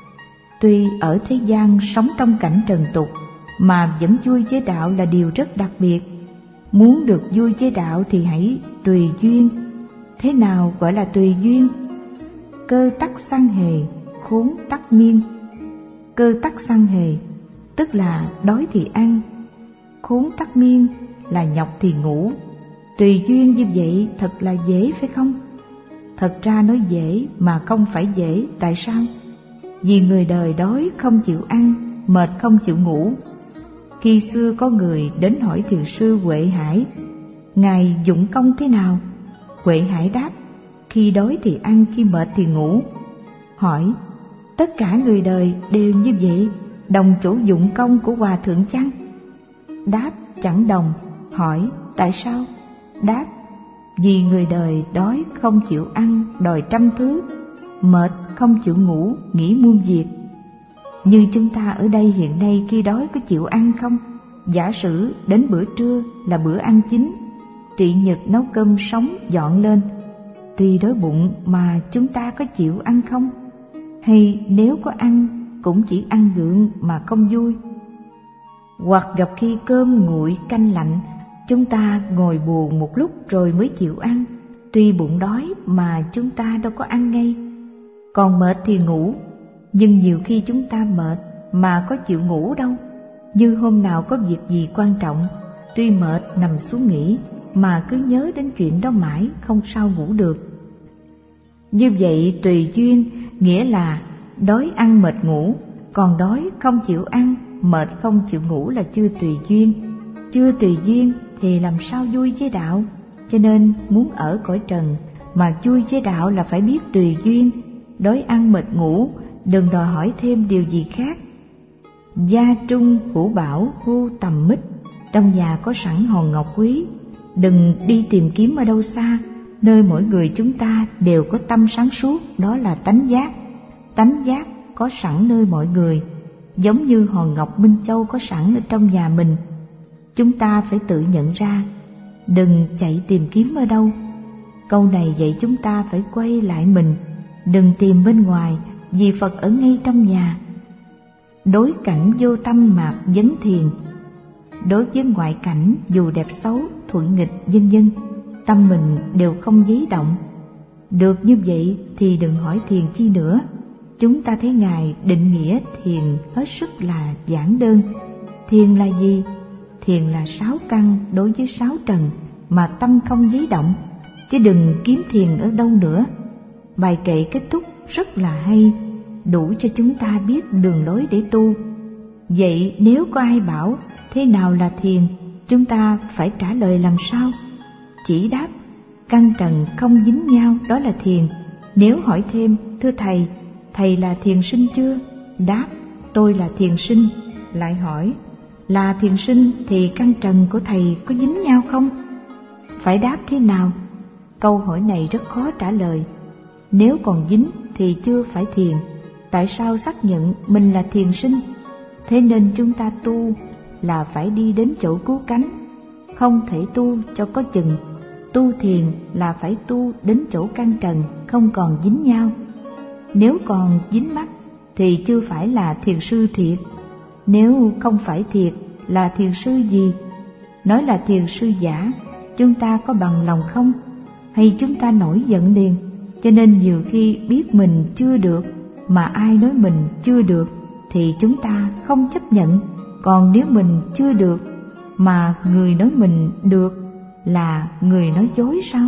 Tuy ở thế gian sống trong cảnh trần tục mà vẫn vui với đạo là điều rất đặc biệt. Muốn được vui với đạo thì hãy tùy duyên. Thế nào gọi là tùy duyên? Cơ tắc sang hề, khốn tắc miên. Cơ tắc sang hề tức là đói thì ăn, khốn tắc miên là nhọc thì ngủ. Tùy duyên như vậy thật là dễ phải không? Thật ra nói dễ mà không phải dễ. Tại sao? Vì người đời đói không chịu ăn, mệt không chịu ngủ. Khi xưa có người đến hỏi thiền sư Huệ Hải, Ngài dụng công thế nào? Huệ Hải đáp: khi đói thì ăn, khi mệt thì ngủ. Hỏi: tất cả người đời đều như vậy, đồng chỗ dụng công của Hòa Thượng chăng? Đáp: chẳng đồng. Hỏi: tại sao? Đáp: vì người đời đói không chịu ăn, đòi trăm thứ, mệt không chịu ngủ, nghĩ muôn việc. Như chúng ta ở đây hiện nay khi đói có chịu ăn không? Giả sử đến bữa trưa là bữa ăn chính, Trị Nhật nấu cơm sống dọn lên, tuy đói bụng mà chúng ta có chịu ăn không? Hay nếu có ăn cũng chỉ ăn gượng mà không vui. Hoặc gặp khi cơm nguội canh lạnh, chúng ta ngồi buồn một lúc rồi mới chịu ăn, tuy bụng đói mà chúng ta đâu có ăn ngay. Còn mệt thì ngủ, nhưng nhiều khi chúng ta mệt mà có chịu ngủ đâu. Như hôm nào có việc gì quan trọng, tuy mệt nằm xuống nghỉ mà cứ nhớ đến chuyện đó mãi, không sao ngủ được. Như vậy tùy duyên nghĩa là đói ăn mệt ngủ, còn đói không chịu ăn, mệt không chịu ngủ là chưa tùy duyên. Chưa tùy duyên thì làm sao vui với đạo? Cho nên muốn ở cõi trần mà vui với đạo là phải biết tùy duyên. Đói ăn mệt ngủ, đừng đòi hỏi thêm điều gì khác. Gia trung hữu bảo hưu tầm mít, trong nhà có sẵn hòn ngọc quý, đừng đi tìm kiếm ở đâu xa. Nơi mỗi người chúng ta đều có tâm sáng suốt, đó là tánh giác. Tánh giác có sẵn nơi mọi người, giống như hòn ngọc Minh Châu có sẵn ở trong nhà mình. Chúng ta phải tự nhận ra, đừng chạy tìm kiếm ở đâu. Câu này dạy chúng ta phải quay lại mình, đừng tìm bên ngoài, vì Phật ở ngay trong nhà. Đối cảnh vô tâm mạc vấn thiền. Đối với ngoại cảnh dù đẹp xấu, thuận nghịch vân vân, tâm mình đều không giấy động. Được như vậy thì đừng hỏi thiền chi nữa. Chúng ta thấy Ngài định nghĩa thiền hết sức là giản đơn. Thiền là gì? Thiền là sáu căn đối với sáu trần, mà tâm không giấy động, chứ đừng kiếm thiền ở đâu nữa. Bài kệ kết thúc rất là hay, đủ cho chúng ta biết đường lối để tu. Vậy nếu có ai bảo thế nào là thiền, chúng ta phải trả lời làm sao? Chỉ đáp căn trần không dính nhau đó là thiền. Nếu hỏi thêm, thưa thầy, thầy là thiền sinh chưa? Đáp, tôi là thiền sinh. Lại hỏi, là thiền sinh thì căn trần của thầy có dính nhau không? Phải đáp thế nào? Câu hỏi này rất khó trả lời. Nếu còn dính thì chưa phải thiền. Tại sao xác nhận mình là thiền sinh? Thế nên chúng ta tu là phải đi đến chỗ cứu cánh, không thể tu cho có chừng. Tu thiền là phải tu đến chỗ căn trần không còn dính nhau. Nếu còn dính mắc thì chưa phải là thiền sư thiệt. Nếu không phải thiệt là thiền sư gì? Nói là thiền sư giả, chúng ta có bằng lòng không? Hay chúng ta nổi giận liền? Cho nên nhiều khi biết mình chưa được mà ai nói mình chưa được thì chúng ta không chấp nhận. Còn nếu mình chưa được mà người nói mình được là người nói dối sao?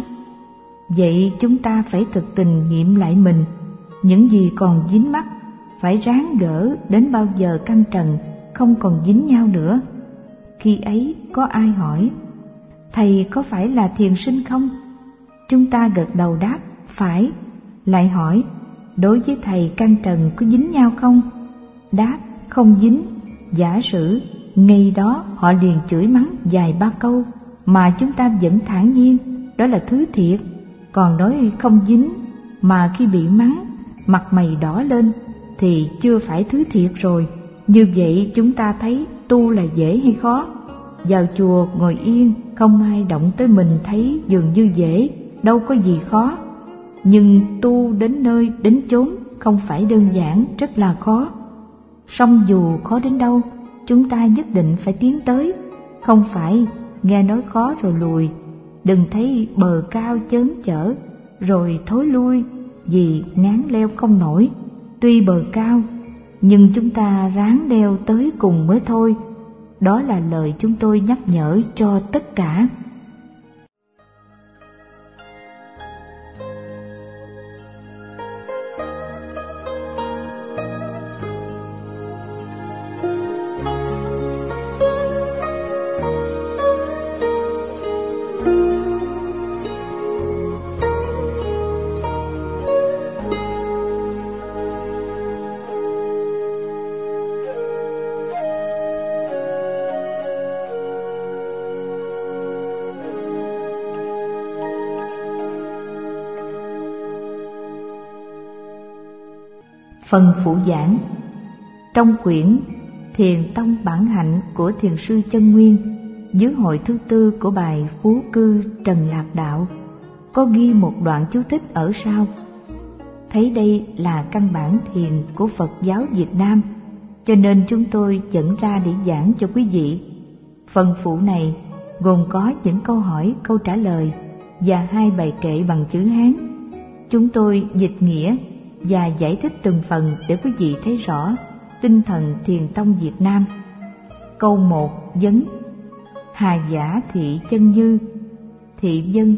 Vậy chúng ta phải thực tình nghiệm lại mình. Những gì còn dính mắc phải ráng gỡ đến bao giờ căn trần không còn dính nhau nữa. Khi ấy có ai hỏi, thầy có phải là thiền sinh không? Chúng ta gật đầu đáp, phải. Lại hỏi, đối với thầy căn trần có dính nhau không? Đáp, không dính. Giả sử ngay đó họ liền chửi mắng vài ba câu mà chúng ta vẫn thản nhiên, đó là thứ thiệt. Còn nói không dính mà khi bị mắng mặt mày đỏ lên thì chưa phải thứ thiệt rồi. Như vậy chúng ta thấy tu là dễ hay khó? Vào chùa ngồi yên không ai động tới mình thấy dường như dễ, đâu có gì khó. Nhưng tu đến nơi đến chốn không phải đơn giản, rất là khó. Song dù khó đến đâu, chúng ta nhất định phải tiến tới, không phải nghe nói khó rồi lùi. Đừng thấy bờ cao chớn chở rồi thối lui vì ngán leo không nổi. Tuy bờ cao nhưng chúng ta ráng leo tới cùng mới thôi. Đó là lời chúng tôi nhắc nhở cho tất cả. Phần phụ giảng trong quyển Thiền Tông Bản Hạnh của Thiền sư Chân Nguyên, dưới hội thứ tư của bài Phú Cư Trần Lạc Đạo, có ghi một đoạn chú thích ở sau. Thấy đây là căn bản thiền của Phật giáo Việt Nam, cho nên chúng tôi dẫn ra để giảng cho quý vị. Phần phụ này gồm có những câu hỏi, câu trả lời và hai bài kệ bằng chữ Hán. Chúng tôi dịch nghĩa và giải thích từng phần để quý vị thấy rõ tinh thần Thiền Tông Việt Nam. Câu một vấn: Hà giả thị chân như, thị dân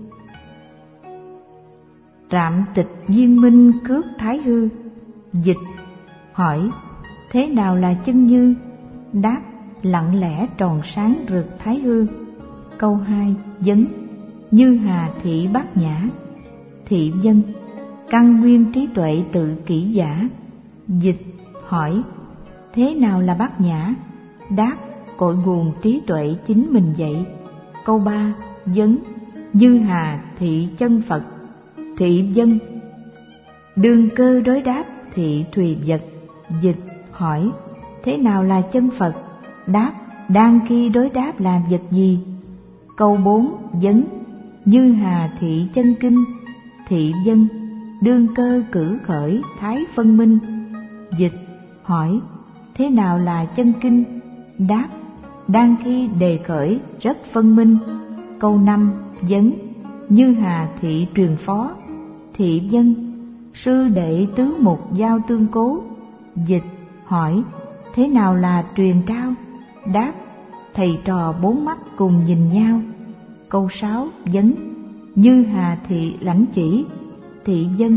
rạm tịch viên minh cước thái hư. Dịch: hỏi thế nào là chân như? Đáp: lặng lẽ tròn sáng rực thái hư. Câu hai vấn: như hà thị bát nhã, thị dân căn nguyên trí tuệ tự kỷ giả. Dịch: hỏi thế nào là bát nhã? Đáp: cội nguồn trí tuệ chính mình vậy. Câu ba vấn: như hà thị chân Phật, thị dân đương cơ đối đáp thị thùy vật. Dịch: hỏi thế nào là chân Phật? Đáp: đang khi đối đáp làm vật gì? Câu bốn vấn: như hà thị chân kinh, thị dân đương cơ cử khởi thái phân minh. Dịch: hỏi thế nào là chân kinh? Đáp: đang khi đề khởi rất phân minh. Câu năm vấn: như hà thị truyền phó, thị dân sư đệ tứ mục giao tương cố. Dịch: hỏi thế nào là truyền trao? Đáp: thầy trò bốn mắt cùng nhìn nhau. Câu sáu vấn: Như hà thị lãnh chỉ. Thị dân: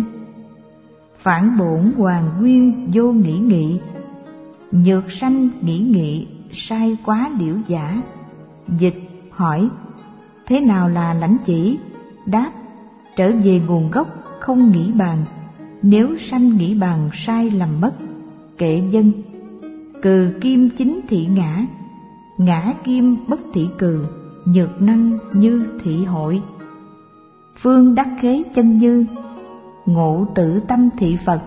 Phản bổn hoàng nguyên vô nghĩ nghị, nhược sanh nghĩ nghị sai quá điểu giả. Dịch hỏi: Thế nào là lãnh chỉ? Đáp: Trở về nguồn gốc không nghĩ bàn, nếu sanh nghĩ bàn sai lầm mất. Kệ dân: Cừ kim chính thị ngã, ngã kim bất thị cừ, nhược năng như thị hội. Phương đắc khế chân như, ngộ tự tâm thị Phật.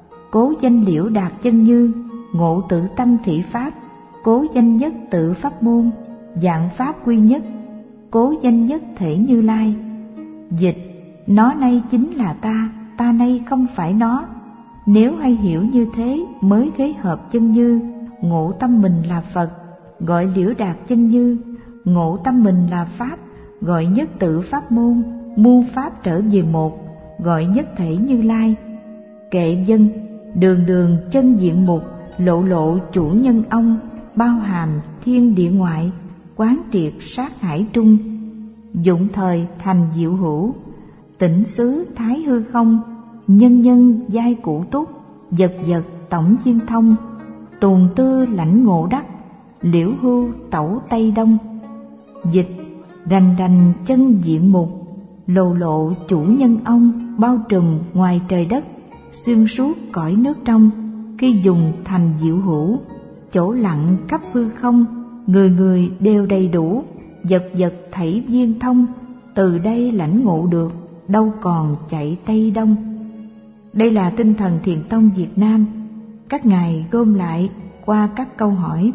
Cố danh liễu đạt chân như, ngộ tự tâm thị Pháp. Cố danh nhất tự pháp môn, dạng Pháp quy nhất. Cố danh nhất thể Như Lai. Dịch: Nó nay chính là ta, ta nay không phải nó. Nếu hay hiểu như thế mới ghế hợp chân như, ngộ tâm mình là Phật, gọi liễu đạt chân như. Ngộ tâm mình là Pháp, gọi nhất tự pháp môn, muôn Pháp trở về một, gọi nhất thể Như Lai. Kệ dân: Đường đường chân diện mục, lộ lộ chủ nhân ông, bao hàm thiên địa ngoại, quán triệt sát hải trung. Dụng thời thành diệu hữu, tịnh xứ thái hư không. Nhân nhân giai cụ túc, vật vật tổng viên thông. Tồn tư lãnh ngộ đắc, liễu hưu tẩu Tây Đông. Dịch: Rành rành chân diện mục, lộ lộ chủ nhân ông, bao trùm ngoài trời đất, xuyên suốt cõi nước trong. Khi dùng thành diệu hữu, chỗ lặng khắp hư không, người người đều đầy đủ, vật vật thảy viên thông. Từ đây lãnh ngộ được, đâu còn chạy Tây Đông. Đây là tinh thần Thiền tông Việt Nam. Các ngài gom lại qua các câu hỏi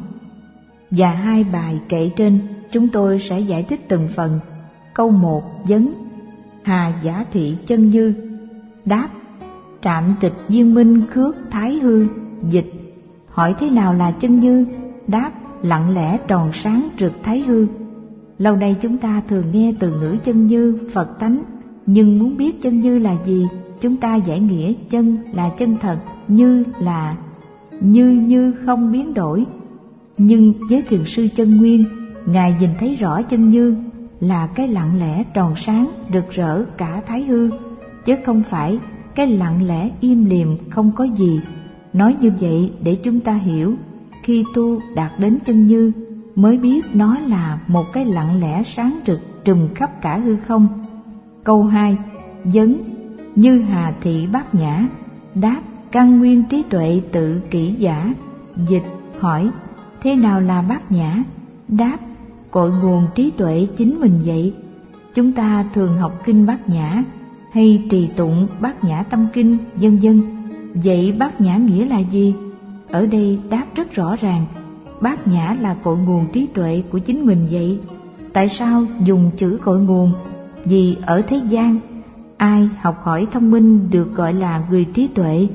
và hai bài kệ trên, chúng tôi sẽ giải thích từng phần. Câu một vấn: Hà giả thị chân như. Đáp: Trạm tịch viên minh khước thái hư. Dịch: Hỏi thế nào là chân như? Đáp: Lặng lẽ tròn sáng rực thái hư. Lâu nay chúng ta thường nghe từ ngữ chân như, Phật tánh, nhưng muốn biết chân như là gì, chúng ta giải nghĩa chân là chân thật, như là như như không biến đổi. Nhưng với Thiền sư Chân Nguyên, ngài nhìn thấy rõ chân như là cái lặng lẽ tròn sáng rực rỡ cả thái hư, chứ không phải cái lặng lẽ im lìm không có gì. Nói như vậy để chúng ta hiểu, khi tu đạt đến chân như mới biết nó là một cái lặng lẽ sáng rực trùm khắp cả hư không. Câu hai vấn: Như hà thị bát nhã. Đáp: Căn nguyên trí tuệ tự kỷ giả. Dịch: Hỏi: Thế nào là bát nhã? Đáp: Cội nguồn trí tuệ chính mình vậy. Chúng ta thường học kinh Bát Nhã hay trì tụng Bát Nhã Tâm Kinh, vân vân. Vậy bát nhã nghĩa là gì? Ở đây đáp rất rõ ràng: bát nhã là cội nguồn trí tuệ của chính mình vậy. Tại sao dùng chữ cội nguồn? Vì ở thế gian, ai học hỏi thông minh được gọi là người trí tuệ.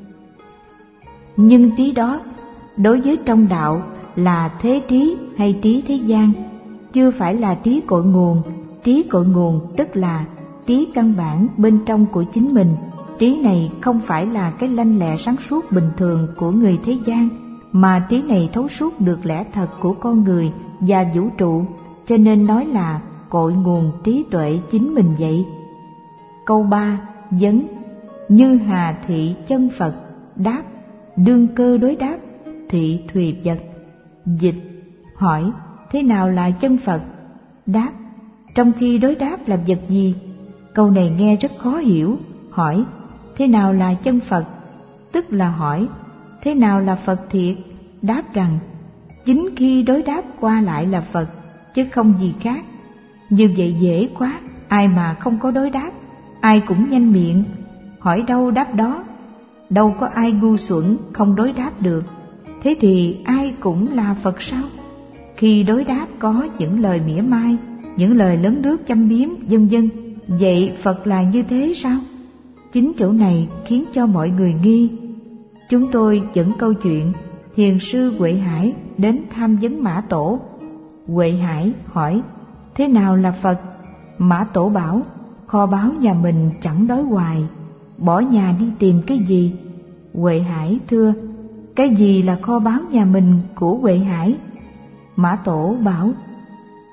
Nhưng trí đó đối với trong đạo là thế trí hay trí thế gian, chưa phải là trí cội nguồn. Trí cội nguồn tức là trí căn bản bên trong của chính mình. Trí này không phải là cái lanh lẹ sáng suốt bình thường của người thế gian, mà trí này thấu suốt được lẽ thật của con người và vũ trụ, cho nên nói là cội nguồn trí tuệ chính mình vậy. Câu ba vấn: Như hà thị chân Phật. Đáp: Đương cơ đối đáp, thị thùy vật. Dịch: Hỏi: Thế nào là chân Phật? Đáp: Trong khi đối đáp là vật gì? Câu này nghe rất khó hiểu. Hỏi: Thế nào là chân Phật? Tức là hỏi: Thế nào là Phật thiệt? Đáp rằng: Chính khi đối đáp qua lại là Phật, chứ không gì khác. Như vậy dễ quá, ai mà không có đối đáp, ai cũng nhanh miệng, hỏi đâu đáp đó. Đâu có ai ngu xuẩn không đối đáp được. Thế thì ai cũng là Phật sao? Khi đối đáp có những lời mỉa mai, những lời lấn lướt châm biếm, vân vân. Vậy Phật là như thế sao? Chính chỗ này khiến cho mọi người nghi. Chúng tôi dẫn câu chuyện Thiền sư Huệ Hải đến tham vấn Mã Tổ. Huệ Hải hỏi: Thế nào là Phật? Mã Tổ bảo: Kho báu nhà mình chẳng đói hoài, bỏ nhà đi tìm cái gì? Huệ Hải thưa: Cái gì là kho báu nhà mình của Huệ Hải? Mã Tổ bảo: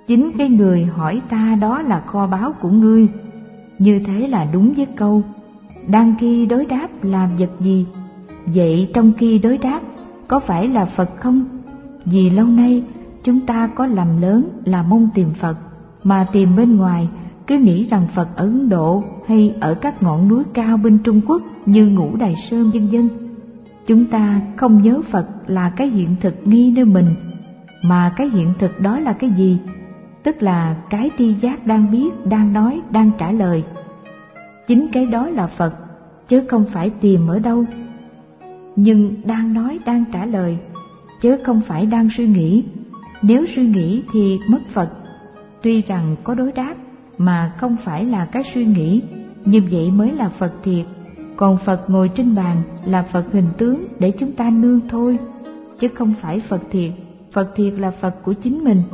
Chính cái người hỏi ta đó là kho báu của ngươi. Như thế là đúng với câu đang khi đối đáp làm vật gì. Vậy trong khi đối đáp có phải là Phật không? Vì lâu nay chúng ta có lầm lớn là mong tìm Phật, mà tìm bên ngoài, cứ nghĩ rằng Phật ở Ấn Độ hay ở các ngọn núi cao bên Trung Quốc như Ngũ Đài Sơn vân vân. Chúng ta không nhớ Phật là cái hiện thực ngay nơi mình, mà cái hiện thực đó là cái gì? Tức là cái tri giác đang biết, đang nói, đang trả lời. Chính cái đó là Phật, chứ không phải tìm ở đâu. Nhưng đang nói, đang trả lời, chứ không phải đang suy nghĩ. Nếu suy nghĩ thì mất Phật. Tuy rằng có đối đáp mà không phải là cái suy nghĩ, như vậy mới là Phật thiệt. Còn Phật ngồi trên bàn là Phật hình tướng để chúng ta nương thôi, chứ không phải Phật thiệt. Phật thiệt là Phật của chính mình.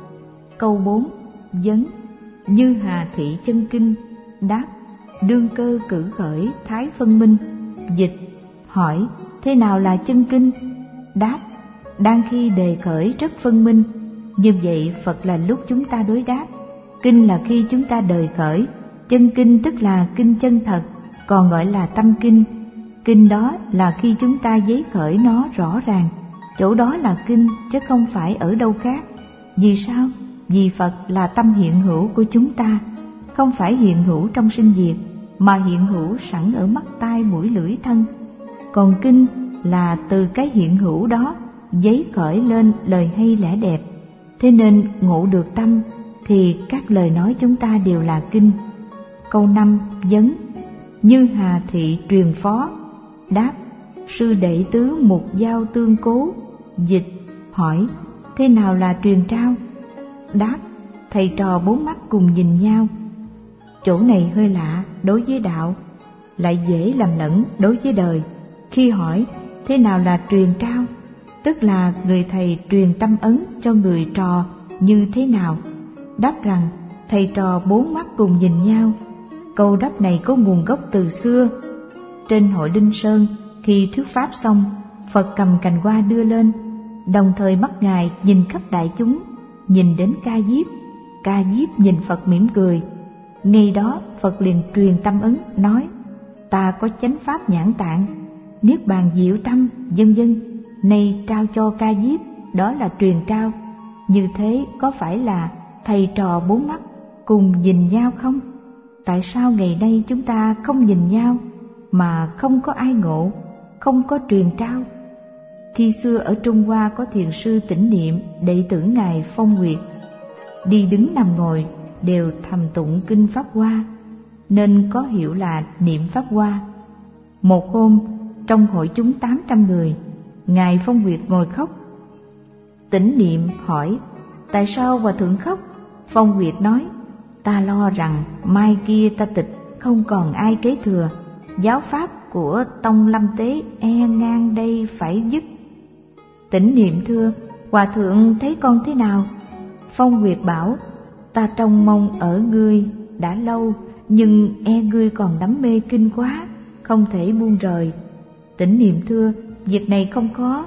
Câu bốn. Vấn: Như Hà Thị Chân Kinh. Đáp: Đương cơ cử khởi thái phân minh. Dịch: Hỏi: Thế nào là chân kinh? Đáp: Đang khi đề khởi rất phân minh. Như vậy Phật là lúc chúng ta đối đáp, kinh là khi chúng ta đề khởi. Chân kinh tức là kinh chân thật, còn gọi là tâm kinh. Kinh đó là khi chúng ta giấy khởi nó rõ ràng, chỗ đó là kinh chứ không phải ở đâu khác. Vì sao? Vì Phật là tâm hiện hữu của chúng ta, không phải hiện hữu trong sinh diệt, mà hiện hữu sẵn ở mắt tai mũi lưỡi thân. Còn kinh là từ cái hiện hữu đó giấy khởi lên lời hay lẽ đẹp. Thế nên ngộ được tâm thì các lời nói chúng ta đều là kinh. Câu năm. Vấn: Như Hà Thị truyền phó. Đáp: Sư đệ tứ mục giao tương cố. Dịch: Hỏi: Thế nào là truyền trao? Đáp: Thầy trò bốn mắt cùng nhìn nhau. Chỗ này hơi lạ đối với đạo, lại dễ lầm lẫn đối với đời. Khi hỏi thế nào là truyền trao, tức là người thầy truyền tâm ấn cho người trò như thế nào. Đáp rằng thầy trò bốn mắt cùng nhìn nhau. Câu đáp này có nguồn gốc từ xưa. Trên hội Linh Sơn, khi thuyết pháp xong, Phật cầm cành hoa đưa lên, đồng thời mắt Ngài nhìn khắp đại chúng, nhìn đến Ca Diếp. Ca Diếp nhìn Phật mỉm cười. Ngay đó Phật liền truyền tâm ấn, nói: Ta có chánh pháp nhãn tạng, niết bàn diệu tâm, vân vân. Nay trao cho Ca Diếp, đó là truyền trao. Như thế có phải là thầy trò bốn mắt cùng nhìn nhau không? Tại sao ngày nay chúng ta không nhìn nhau, mà không có ai ngộ, không có truyền trao? Khi xưa ở Trung Hoa có thiền sư Tĩnh Niệm, đệ tử Ngài Phong Nguyệt, đi đứng nằm ngồi đều thầm tụng kinh Pháp Hoa, nên có hiệu là niệm Pháp Hoa. Một hôm trong hội chúng tám trăm người, Ngài Phong Nguyệt ngồi khóc. Tĩnh Niệm hỏi: Tại sao Hòa Thượng khóc? Phong Nguyệt nói: Ta lo rằng mai kia ta tịch, không còn ai kế thừa, giáo pháp của Tông Lâm Tế e ngang đây phải dứt. Tĩnh Niệm thưa: Hòa Thượng thấy con thế nào? Phong Nguyệt bảo: Ta trông mong ở ngươi đã lâu, nhưng e ngươi còn đắm mê kinh quá, không thể buông rời. Tĩnh Niệm thưa: Việc này không khó.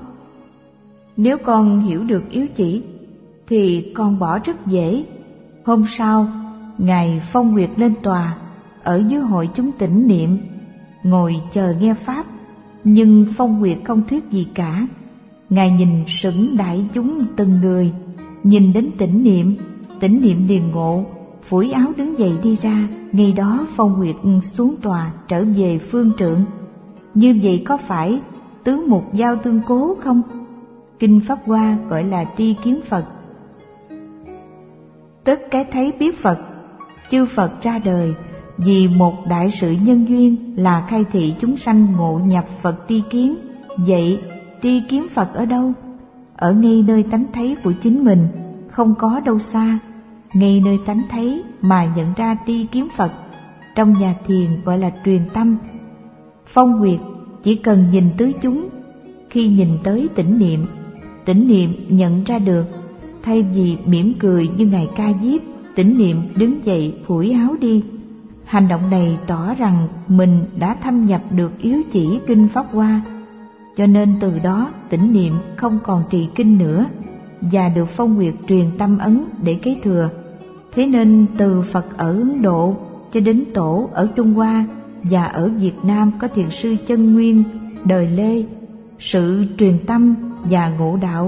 Nếu con hiểu được yếu chỉ thì con bỏ rất dễ. Hôm sau, Ngài Phong Nguyệt lên tòa, ở dưới hội chúng Tĩnh Niệm, ngồi chờ nghe pháp. Nhưng Phong Nguyệt không thuyết gì cả. Ngài nhìn sững đại chúng từng người, nhìn đến Tĩnh Niệm. Tĩnh Niệm liền ngộ, phủi áo đứng dậy đi ra. Ngay đó Phong Nguyệt xuống tòa, trở về phương trượng. Như vậy có phải tứ mục giao tương cố không? Kinh Pháp Hoa gọi là tri kiến Phật, tức cái thấy biết Phật. Chư Phật ra đời vì một đại sự nhân duyên là khai thị chúng sanh ngộ nhập Phật tri kiến. Vậy tri kiến Phật ở đâu? Ở ngay nơi tánh thấy của chính mình, không có đâu xa. Ngay nơi tánh thấy mà nhận ra tri kiến Phật. Trong nhà thiền gọi là truyền tâm. Phong Nguyệt chỉ cần nhìn tứ chúng. Khi nhìn tới Tĩnh Niệm, Tĩnh Niệm nhận ra được. Thay vì mỉm cười như Ngài Ca Diếp, Tĩnh Niệm đứng dậy phủi áo đi. Hành động này tỏ rằng mình đã thâm nhập được yếu chỉ kinh Pháp Hoa. Cho nên từ đó Tĩnh Niệm không còn trì kinh nữa, và được Phong Nguyệt truyền tâm ấn để kế thừa. Thế nên từ Phật ở Ấn Độ cho đến Tổ ở Trung Hoa và ở Việt Nam có Thiền sư Chân Nguyên đời Lê, sự truyền tâm và ngộ đạo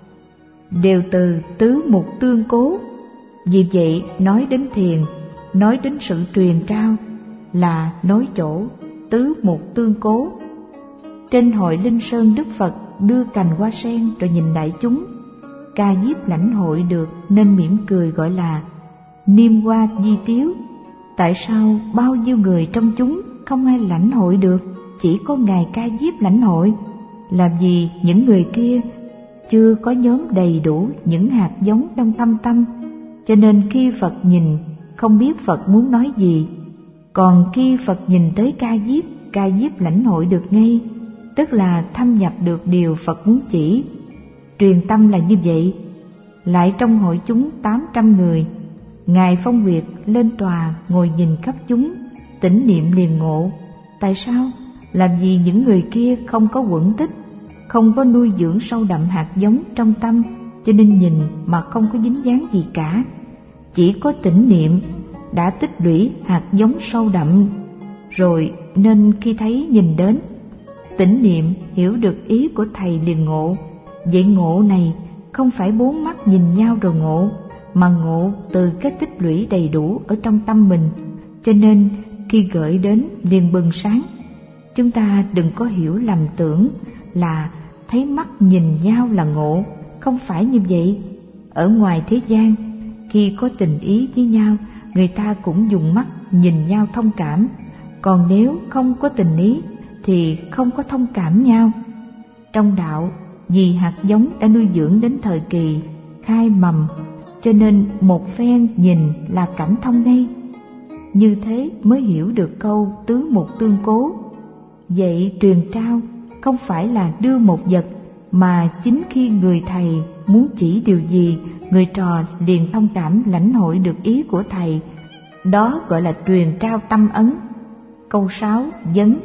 đều từ tứ mục tương cố. Vì vậy nói đến thiền, nói đến sự truyền trao là nói chỗ tứ mục tương cố. Trên hội Linh Sơn, Đức Phật đưa cành hoa sen rồi nhìn đại chúng. Ca Diếp lãnh hội được nên mỉm cười gọi là niêm hoa di tiếu. Tại sao bao nhiêu người trong chúng không ai lãnh hội được, chỉ có Ngài Ca Diếp lãnh hội? Là vì những người kia chưa có nhóm đầy đủ những hạt giống trong tâm tâm, cho nên khi Phật nhìn không biết Phật muốn nói gì. Còn khi Phật nhìn tới Ca Diếp, Ca Diếp lãnh hội được ngay, tức là thâm nhập được điều Phật muốn chỉ. Truyền tâm là như vậy. Lại trong hội chúng tám trăm người, Ngài Phong Nguyệt lên tòa ngồi nhìn khắp chúng, tĩnh niệm liền ngộ. Tại sao? Là vì những người kia không có quẩn tích, không có nuôi dưỡng sâu đậm hạt giống trong tâm, cho nên nhìn mà không có dính dáng gì cả. Chỉ có tĩnh niệm đã tích lũy hạt giống sâu đậm rồi, nên khi thấy nhìn đến, tĩnh niệm hiểu được ý của Thầy liền ngộ. Vậy ngộ này không phải bốn mắt nhìn nhau rồi ngộ, mà ngộ từ cái tích lũy đầy đủ ở trong tâm mình, cho nên khi gợi đến liền bừng sáng. Chúng ta đừng có hiểu lầm tưởng là thấy mắt nhìn nhau là ngộ, không phải như vậy. Ở ngoài thế gian, khi có tình ý với nhau, người ta cũng dùng mắt nhìn nhau thông cảm, còn nếu không có tình ý thì không có thông cảm nhau. Trong đạo, vì hạt giống đã nuôi dưỡng đến thời kỳ khai mầm, cho nên một phen nhìn là cảm thông ngay. Như thế mới hiểu được câu tứ mục tương cố. Vậy truyền trao không phải là đưa một vật, mà chính khi người thầy muốn chỉ điều gì, người trò liền thông cảm lãnh hội được ý của thầy. Đó gọi là truyền trao tâm ấn. Câu sáu vấn: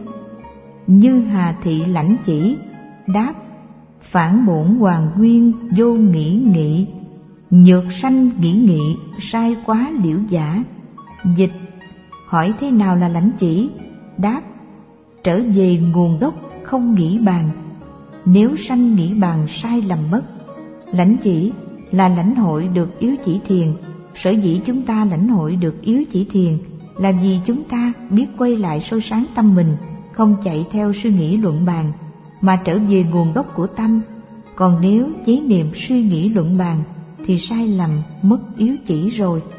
như Hà Thị lãnh chỉ. Đáp: phản bổn hoàng nguyên vô nghĩ nghị, nhược sanh nghĩ nghị sai quá liễu giả. Dịch: hỏi thế nào là lãnh chỉ? Đáp: trở về nguồn gốc không nghĩ bàn, nếu sanh nghĩ bàn sai lầm mất. Lãnh chỉ là lãnh hội được yếu chỉ thiền. Sở dĩ chúng ta lãnh hội được yếu chỉ thiền là vì chúng ta biết quay lại soi sáng tâm mình, không chạy theo suy nghĩ luận bàn, mà trở về nguồn gốc của tâm. Còn nếu chế niệm suy nghĩ luận bàn thì sai lầm mất yếu chỉ rồi.